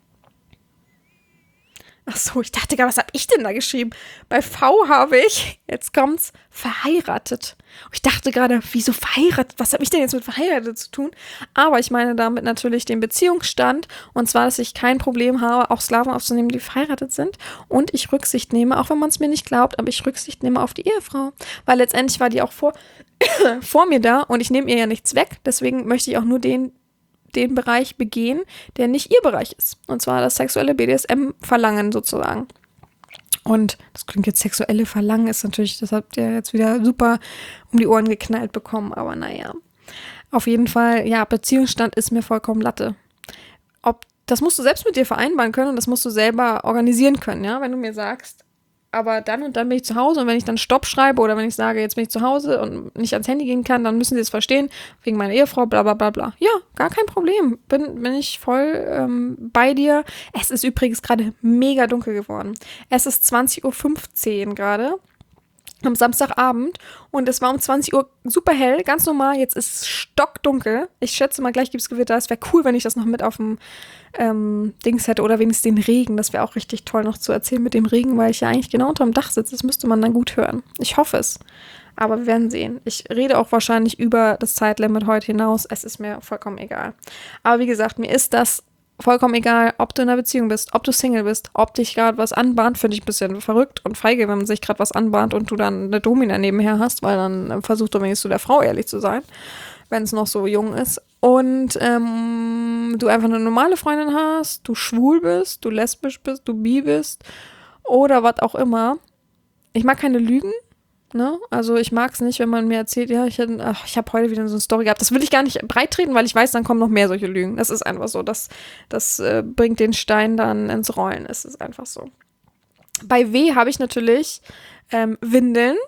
Ach so, ich dachte gerade, was habe ich denn da geschrieben? Bei V habe ich, jetzt kommt's, verheiratet. Ich dachte gerade, wieso verheiratet? Was habe ich denn jetzt mit verheiratet zu tun? Aber ich meine damit natürlich den Beziehungsstand. Und zwar, dass ich kein Problem habe, auch Sklaven aufzunehmen, die verheiratet sind. Und ich Rücksicht nehme, auch wenn man es mir nicht glaubt, aber ich Rücksicht nehme auf die Ehefrau. Weil letztendlich war die auch vor mir da und ich nehme ihr ja nichts weg. Deswegen möchte ich auch nur den Bereich begehen, der nicht ihr Bereich ist. Und zwar das sexuelle BDSM-Verlangen sozusagen. Und das klingt jetzt sexuelle Verlangen, ist natürlich, das habt ihr jetzt wieder super um die Ohren geknallt bekommen, aber naja. Auf jeden Fall, ja, Beziehungsstand ist mir vollkommen Latte. Das musst du selbst mit dir vereinbaren können und das musst du selber organisieren können, ja. Wenn du mir sagst, aber dann und dann bin ich zu Hause und wenn ich dann Stopp schreibe oder wenn ich sage, jetzt bin ich zu Hause und nicht ans Handy gehen kann, dann müssen sie es verstehen, wegen meiner Ehefrau, bla bla bla bla. Ja, gar kein Problem. Bin ich voll bei dir. Es ist übrigens gerade mega dunkel geworden. Es ist 20:15 Uhr gerade. Am Samstagabend und es war um 20 Uhr super hell, ganz normal, jetzt ist es stockdunkel. Ich schätze mal, gleich gibt es Gewitter. Es wäre cool, wenn ich das noch mit auf dem Dings hätte oder wenigstens den Regen. Das wäre auch richtig toll noch zu erzählen mit dem Regen, weil ich ja eigentlich genau unterm Dach sitze. Das müsste man dann gut hören. Ich hoffe es. Aber wir werden sehen. Ich rede auch wahrscheinlich über das Zeitlimit heute hinaus. Es ist mir vollkommen egal. Aber wie gesagt, mir ist das vollkommen egal, ob du in einer Beziehung bist, ob du Single bist, ob dich gerade was anbahnt, finde ich ein bisschen verrückt und feige, wenn man sich gerade was anbahnt und du dann eine Domina nebenher hast, weil dann versucht du wenigstens zu der Frau ehrlich zu sein, wenn es noch so jung ist. Und du einfach eine normale Freundin hast, du schwul bist, du lesbisch bist, du bi bist oder was auch immer. Ich mag keine Lügen. Ne? Also ich mag es nicht, wenn man mir erzählt, ja, ich habe heute wieder so eine Story gehabt. Das will ich gar nicht breitreten, weil ich weiß, dann kommen noch mehr solche Lügen. Das ist einfach so. Das bringt den Stein dann ins Rollen. Es ist einfach so. Bei W habe ich natürlich Windeln.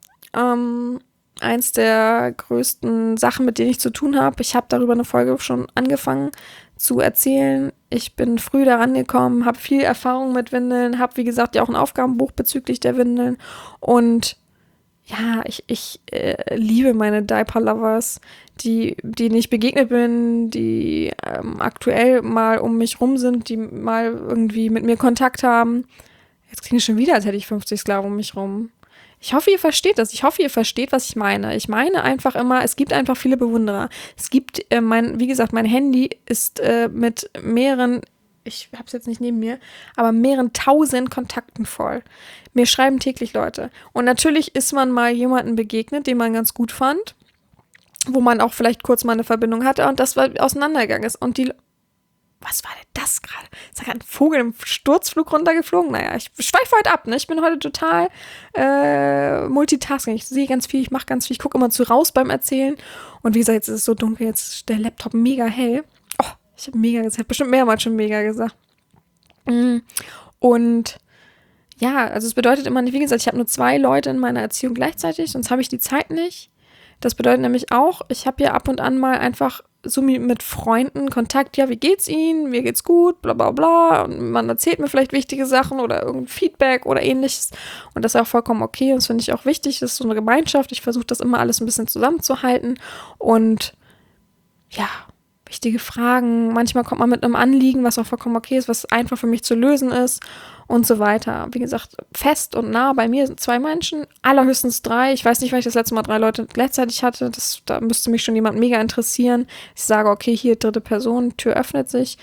Eins der größten Sachen, mit denen ich zu tun habe. Ich habe darüber eine Folge schon angefangen zu erzählen. Ich bin früh daran gekommen, habe viel Erfahrung mit Windeln, habe, wie gesagt, ja auch ein Aufgabenbuch bezüglich der Windeln und ja, ich liebe meine Diaper-Lovers, denen ich begegnet bin, die aktuell mal um mich rum sind, die mal irgendwie mit mir Kontakt haben. Jetzt klingt es schon wieder, als hätte ich 50 Sklaven um mich rum. Ich hoffe, ihr versteht das. Ich hoffe, ihr versteht, was ich meine. Ich meine einfach immer, es gibt einfach viele Bewunderer. Es gibt, wie gesagt, mein Handy ist mit mehreren, ich habe es jetzt nicht neben mir, aber mehreren tausend Kontakten voll. Mir schreiben täglich Leute. Und natürlich ist man mal jemanden begegnet, den man ganz gut fand, wo man auch vielleicht kurz mal eine Verbindung hatte und das war auseinandergegangen ist. Und was war denn das gerade? Ist da gerade ein Vogel im Sturzflug runtergeflogen? Naja, ich schweife heute ab, ne? Ich bin heute total multitasking. Ich sehe ganz viel, ich mache ganz viel, ich gucke immer zu raus beim Erzählen. Und wie gesagt, jetzt ist es so dunkel, jetzt ist der Laptop mega hell. Oh, ich habe mega gesagt, bestimmt mehrmals schon mega gesagt. Und ja, also es bedeutet immer nicht, wie gesagt, ich habe nur 2 Leute in meiner Erziehung gleichzeitig, sonst habe ich die Zeit nicht. Das bedeutet nämlich auch, ich habe ja ab und an mal einfach so mit Freunden Kontakt, ja, wie geht's Ihnen? Mir geht's gut, bla bla bla. Und man erzählt mir vielleicht wichtige Sachen oder irgendein Feedback oder ähnliches. Und das ist auch vollkommen okay. Und das finde ich auch wichtig. Das ist so eine Gemeinschaft. Ich versuche das immer alles ein bisschen zusammenzuhalten. Und ja, wichtige Fragen. Manchmal kommt man mit einem Anliegen, was auch vollkommen okay ist, was einfach für mich zu lösen ist und so weiter. Wie gesagt, fest und nah bei mir sind 2 Menschen, allerhöchstens 3. Ich weiß nicht, weil ich das letzte Mal 3 Leute gleichzeitig hatte. Da müsste mich schon jemand mega interessieren. Ich sage, okay, hier 3. Person, Tür öffnet sich.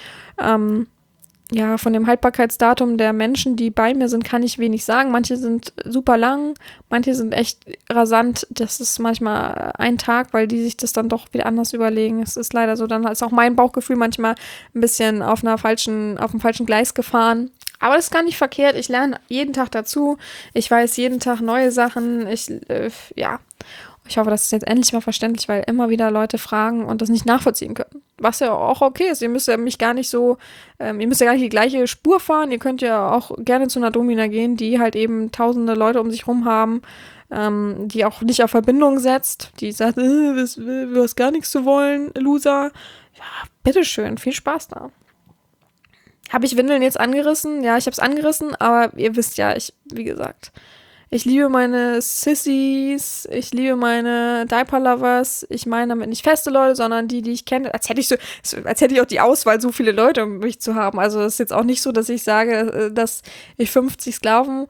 Ja, von dem Haltbarkeitsdatum der Menschen, die bei mir sind, kann ich wenig sagen. Manche sind super lang, manche sind echt rasant. Das ist manchmal ein Tag, weil die sich das dann doch wieder anders überlegen. Es ist leider so, dann ist auch mein Bauchgefühl manchmal ein bisschen auf dem falschen Gleis gefahren. Aber das ist gar nicht verkehrt. Ich lerne jeden Tag dazu. Ich weiß jeden Tag neue Sachen. Ich hoffe, das ist jetzt endlich mal verständlich, weil immer wieder Leute fragen und das nicht nachvollziehen können. Was ja auch okay ist. Ihr müsst ja gar nicht die gleiche Spur fahren. Ihr könnt ja auch gerne zu einer Domina gehen, die halt eben tausende Leute um sich rum haben, die auch nicht auf Verbindung setzt, die sagt, du hast gar nichts zu wollen, Loser. Ja, bitteschön, viel Spaß da. Habe ich Windeln jetzt angerissen? Ja, ich habe es angerissen, aber ihr wisst ja, wie gesagt, ich liebe meine Sissies, ich liebe meine Diaper-Lovers. Ich meine damit nicht feste Leute, sondern die ich kenne. Als hätte ich auch die Auswahl, so viele Leute um mich zu haben. Also es ist jetzt auch nicht so, dass ich sage, dass ich 50 Sklaven,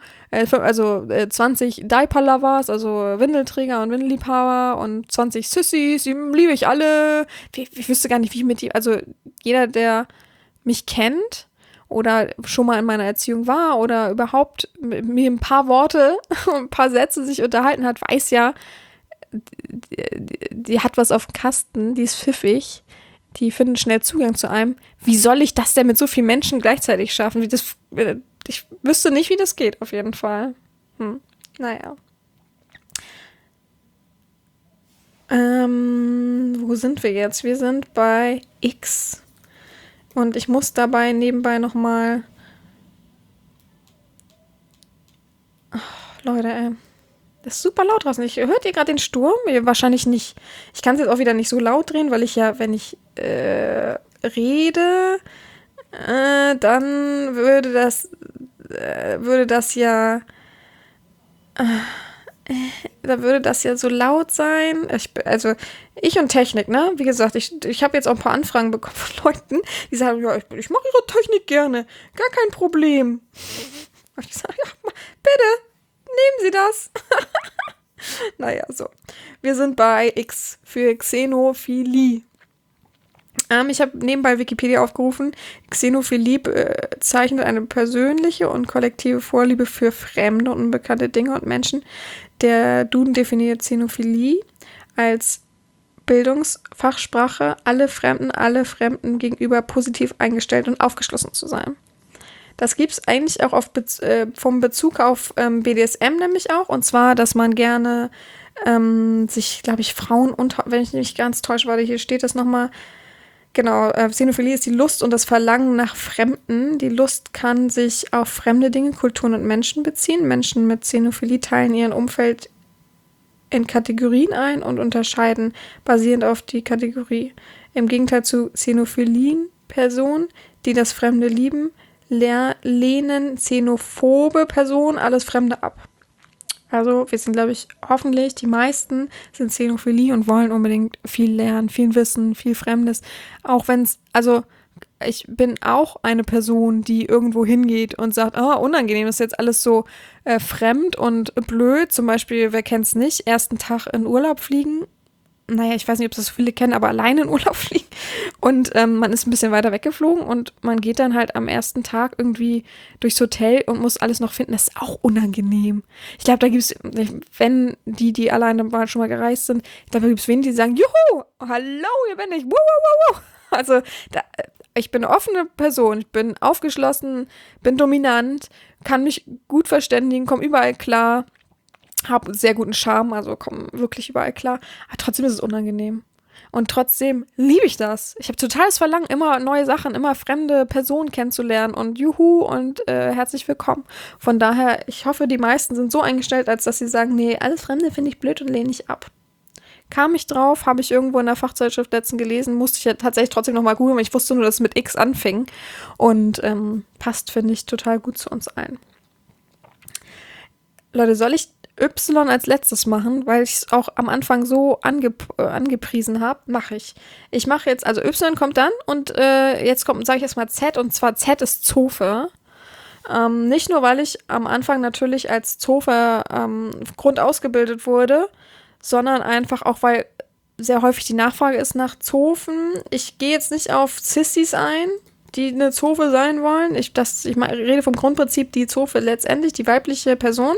20 Diaper-Lovers, also Windelträger und Windelliebhaber und 20 Sissies, die liebe ich alle. Ich wüsste gar nicht, wie ich mit die, also jeder, der mich kennt oder schon mal in meiner Erziehung war oder überhaupt mit mir ein paar Worte, ein paar Sätze sich unterhalten hat, weiß ja, die hat was auf dem Kasten, die ist pfiffig, die finden schnell Zugang zu einem. Wie soll ich das denn mit so vielen Menschen gleichzeitig schaffen? Ich wüsste nicht, wie das geht, auf jeden Fall. Naja. Wo sind wir jetzt? Wir sind bei X. Und ich muss dabei nebenbei nochmal Leute, ey. Das ist super laut draußen. Hört ihr gerade den Sturm? Wahrscheinlich nicht. Ich kann es jetzt auch wieder nicht so laut drehen, weil ich ja, wenn ich rede, dann würde das ja so laut sein. Ich und Technik, ne? Wie gesagt, ich habe jetzt auch ein paar Anfragen bekommen von Leuten, die sagen, ja, ich mache ihre Technik gerne. Gar kein Problem. Und ich sage, ja, bitte, nehmen Sie das. Naja, so. Wir sind bei X für Xenophilie. Ich habe nebenbei Wikipedia aufgerufen. Xenophilie bezeichnet eine persönliche und kollektive Vorliebe für fremde und unbekannte Dinge und Menschen. Der Duden definiert Xenophilie als Bildungsfachsprache, alle Fremden gegenüber positiv eingestellt und aufgeschlossen zu sein. Das gibt es eigentlich auch vom Bezug auf BDSM nämlich auch. Und zwar, dass man gerne sich, glaube ich, Frauen wenn ich nicht ganz täusche, warte, hier steht das nochmal. Genau, Xenophilie ist die Lust und das Verlangen nach Fremden. Die Lust kann sich auf fremde Dinge, Kulturen und Menschen beziehen. Menschen mit Xenophilie teilen ihren Umfeld in Kategorien ein und unterscheiden basierend auf die Kategorie. Im Gegenteil zu xenophilien Personen, die das Fremde lieben, lehnen xenophobe Personen alles Fremde ab. Also wir sind, glaube ich, hoffentlich, die meisten sind Xenophilie und wollen unbedingt viel lernen, viel Wissen, viel Fremdes. Auch wenn es, also ich bin auch eine Person, die irgendwo hingeht und sagt, unangenehm, ist jetzt alles so fremd und blöd. Zum Beispiel, wer kennt es nicht, ersten Tag in Urlaub fliegen. Naja, ich weiß nicht, ob das so viele kennen, aber alleine in Urlaub fliegen. Und man ist ein bisschen weiter weggeflogen und man geht dann halt am ersten Tag irgendwie durchs Hotel und muss alles noch finden. Das ist auch unangenehm. Ich glaube, da gibt es, wenn die alleine mal schon mal gereist sind, ich glaube, da gibt es wenige, die sagen, juhu, hallo, hier bin ich, wuh. Also, ich bin eine offene Person, ich bin aufgeschlossen, bin dominant, kann mich gut verständigen, komme überall klar. Habe sehr guten Charme, also komme wirklich überall klar. Aber trotzdem ist es unangenehm. Und trotzdem liebe ich das. Ich habe totales Verlangen, immer neue Sachen, immer fremde Personen kennenzulernen und juhu und herzlich willkommen. Von daher, ich hoffe, die meisten sind so eingestellt, als dass sie sagen, nee, alles Fremde finde ich blöd und lehne ich ab. Kam ich drauf, habe ich irgendwo in der Fachzeitschrift letztens gelesen, musste ich ja tatsächlich trotzdem nochmal googeln, weil ich wusste nur, dass es mit X anfing. Und passt, finde ich, total gut zu uns allen. Leute, soll ich Y als letztes machen, weil ich es auch am Anfang so angepriesen habe, mache ich. Ich mache jetzt, also Y kommt dann und jetzt sage ich erstmal Z, und zwar Z ist Zofe. Nicht nur, weil ich am Anfang natürlich als Zofe grundausgebildet wurde, sondern einfach auch, weil sehr häufig die Nachfrage ist nach Zofen. Ich gehe jetzt nicht auf Sissys ein, die eine Zofe sein wollen. Ich rede vom Grundprinzip, die Zofe letztendlich, die weibliche Person.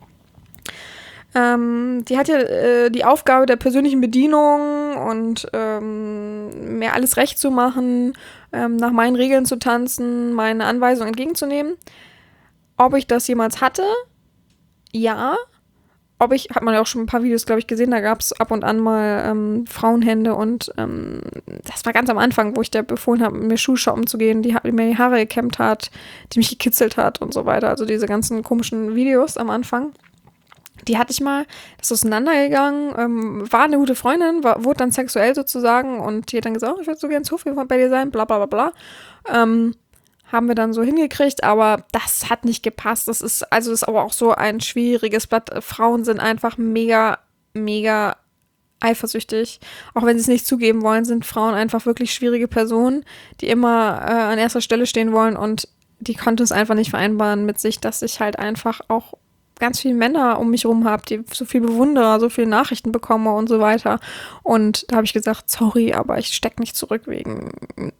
Die hat ja die Aufgabe der persönlichen Bedienung und mir alles recht zu machen, nach meinen Regeln zu tanzen, meine Anweisungen entgegenzunehmen. Ob ich das jemals hatte? Ja. Hat man ja auch schon ein paar Videos, glaube ich, gesehen, da gab es ab und an mal Frauenhände und das war ganz am Anfang, wo ich der befohlen habe, mir Schuhe shoppen zu gehen, die mir die Haare gekämmt hat, die mich gekitzelt hat und so weiter. Also diese ganzen komischen Videos am Anfang. Die hatte ich mal, das ist auseinandergegangen, war eine gute Freundin, wurde dann sexuell sozusagen und die hat dann gesagt, ich würde so gern zu viel bei dir sein, bla bla bla bla. Haben wir dann so hingekriegt, aber das hat nicht gepasst. Das ist aber auch so ein schwieriges Blatt. Frauen sind einfach mega, mega eifersüchtig. Auch wenn sie es nicht zugeben wollen, sind Frauen einfach wirklich schwierige Personen, die immer an erster Stelle stehen wollen, und die konnte es einfach nicht vereinbaren mit sich, dass ich halt einfach auch ganz viele Männer um mich rum habe, die so viel bewundere, so viele Nachrichten bekomme und so weiter. Und da habe ich gesagt, sorry, aber ich stecke nicht zurück wegen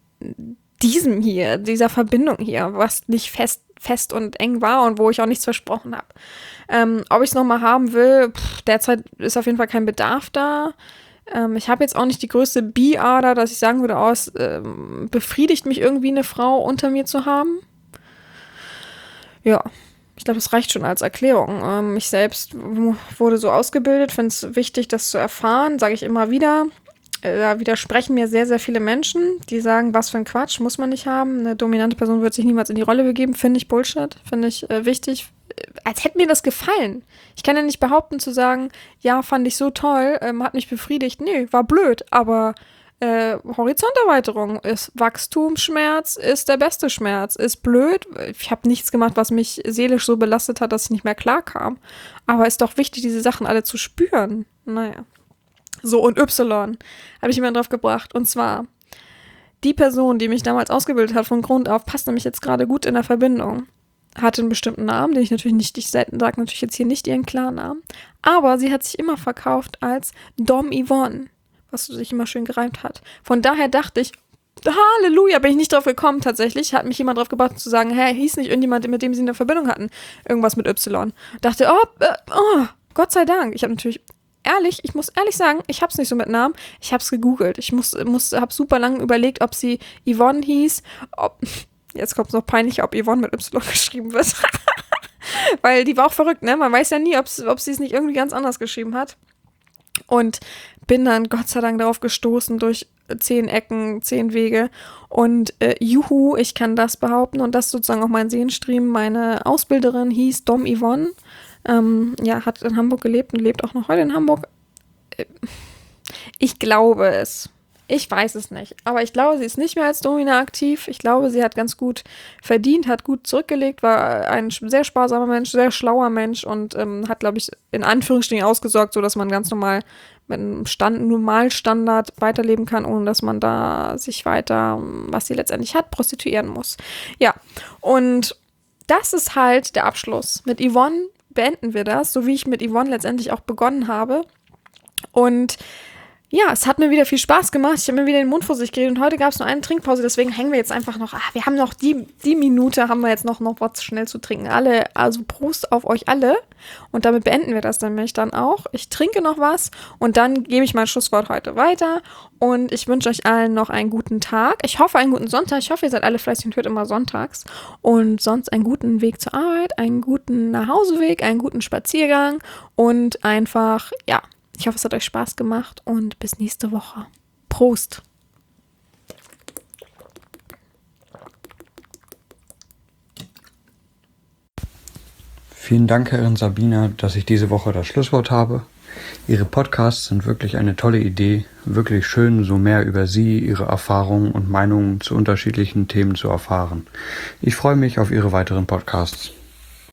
dieser Verbindung hier, was nicht fest und eng war und wo ich auch nichts versprochen habe. Ob ich es nochmal haben will, derzeit ist auf jeden Fall kein Bedarf da. Ich habe jetzt auch nicht die größte Bi-Ader, dass ich sagen würde, befriedigt mich irgendwie eine Frau unter mir zu haben. Ja, ich glaube, das reicht schon als Erklärung. Ich selbst wurde so ausgebildet, finde es wichtig, das zu erfahren, sage ich immer wieder. Da widersprechen mir sehr, sehr viele Menschen, die sagen, was für ein Quatsch, muss man nicht haben. Eine dominante Person wird sich niemals in die Rolle begeben, finde ich Bullshit, finde ich wichtig. als hätte mir das gefallen. Ich kann ja nicht behaupten zu sagen, ja, fand ich so toll, hat mich befriedigt. Nee, war blöd, aber Horizonterweiterung ist Wachstumsschmerz, ist der beste Schmerz, ist blöd. Ich habe nichts gemacht, was mich seelisch so belastet hat, dass ich nicht mehr klar kam. Aber ist doch wichtig, diese Sachen alle zu spüren. Naja. So, und Y habe ich jemanden drauf gebracht. Und zwar, die Person, die mich damals ausgebildet hat von Grund auf, passt nämlich jetzt gerade gut in der Verbindung. Hatte einen bestimmten Namen, den ich natürlich nicht, ich sage natürlich jetzt hier nicht ihren Klarnamen. Aber sie hat sich immer verkauft als Dom Yvonne, was sich immer schön gereimt hat. Von daher dachte ich, Halleluja, bin ich nicht drauf gekommen tatsächlich. Hat mich jemand drauf gebracht zu sagen, hieß nicht irgendjemand, mit dem sie eine Verbindung hatten, irgendwas mit Y. Dachte, Gott sei Dank. Ich habe natürlich, ich muss ehrlich sagen, ich habe es nicht so mit Namen. Ich habe es gegoogelt. Ich habe super lange überlegt, ob sie Yvonne hieß, jetzt kommt es noch peinlich, ob Yvonne mit Y geschrieben wird. Weil die war auch verrückt, ne? Man weiß ja nie, ob sie es nicht irgendwie ganz anders geschrieben hat. Und bin dann Gott sei Dank darauf gestoßen durch 10 Ecken, 10 Wege. Und juhu, ich kann das behaupten. Und das ist sozusagen auch mein Seelenstream. Meine Ausbilderin hieß Dom Yvonne. Hat in Hamburg gelebt und lebt auch noch heute in Hamburg. Ich glaube es. Ich weiß es nicht. Aber ich glaube, sie ist nicht mehr als Domina aktiv. Ich glaube, sie hat ganz gut verdient, hat gut zurückgelegt, war ein sehr sparsamer Mensch, sehr schlauer Mensch und hat, glaube ich, in Anführungsstrichen ausgesorgt, sodass man ganz normal mit einem Normalstandard weiterleben kann, ohne dass man da sich weiter, was sie letztendlich hat, prostituieren muss. Ja, und das ist halt der Abschluss. Mit Yvonne beenden wir das, so wie ich mit Yvonne letztendlich auch begonnen habe. Und ja, es hat mir wieder viel Spaß gemacht. Ich habe mir wieder den Mund vor sich geredet und heute gab es nur eine Trinkpause, deswegen hängen wir jetzt einfach noch, wir haben noch die Minute, haben wir jetzt noch was schnell zu trinken. Also Prost auf euch alle und damit beenden wir das nämlich dann auch. Ich trinke noch was und dann gebe ich mein Schlusswort heute weiter und ich wünsche euch allen noch einen guten Tag. Ich hoffe, einen guten Sonntag. Ich hoffe, ihr seid alle fleißig und hört immer sonntags und sonst einen guten Weg zur Arbeit, einen guten Nachhauseweg, einen guten Spaziergang und einfach, ja, ich hoffe, es hat euch Spaß gemacht und bis nächste Woche. Prost! Vielen Dank, Herrin Sabina, dass ich diese Woche das Schlusswort habe. Ihre Podcasts sind wirklich eine tolle Idee. Wirklich schön, so mehr über Sie, Ihre Erfahrungen und Meinungen zu unterschiedlichen Themen zu erfahren. Ich freue mich auf Ihre weiteren Podcasts.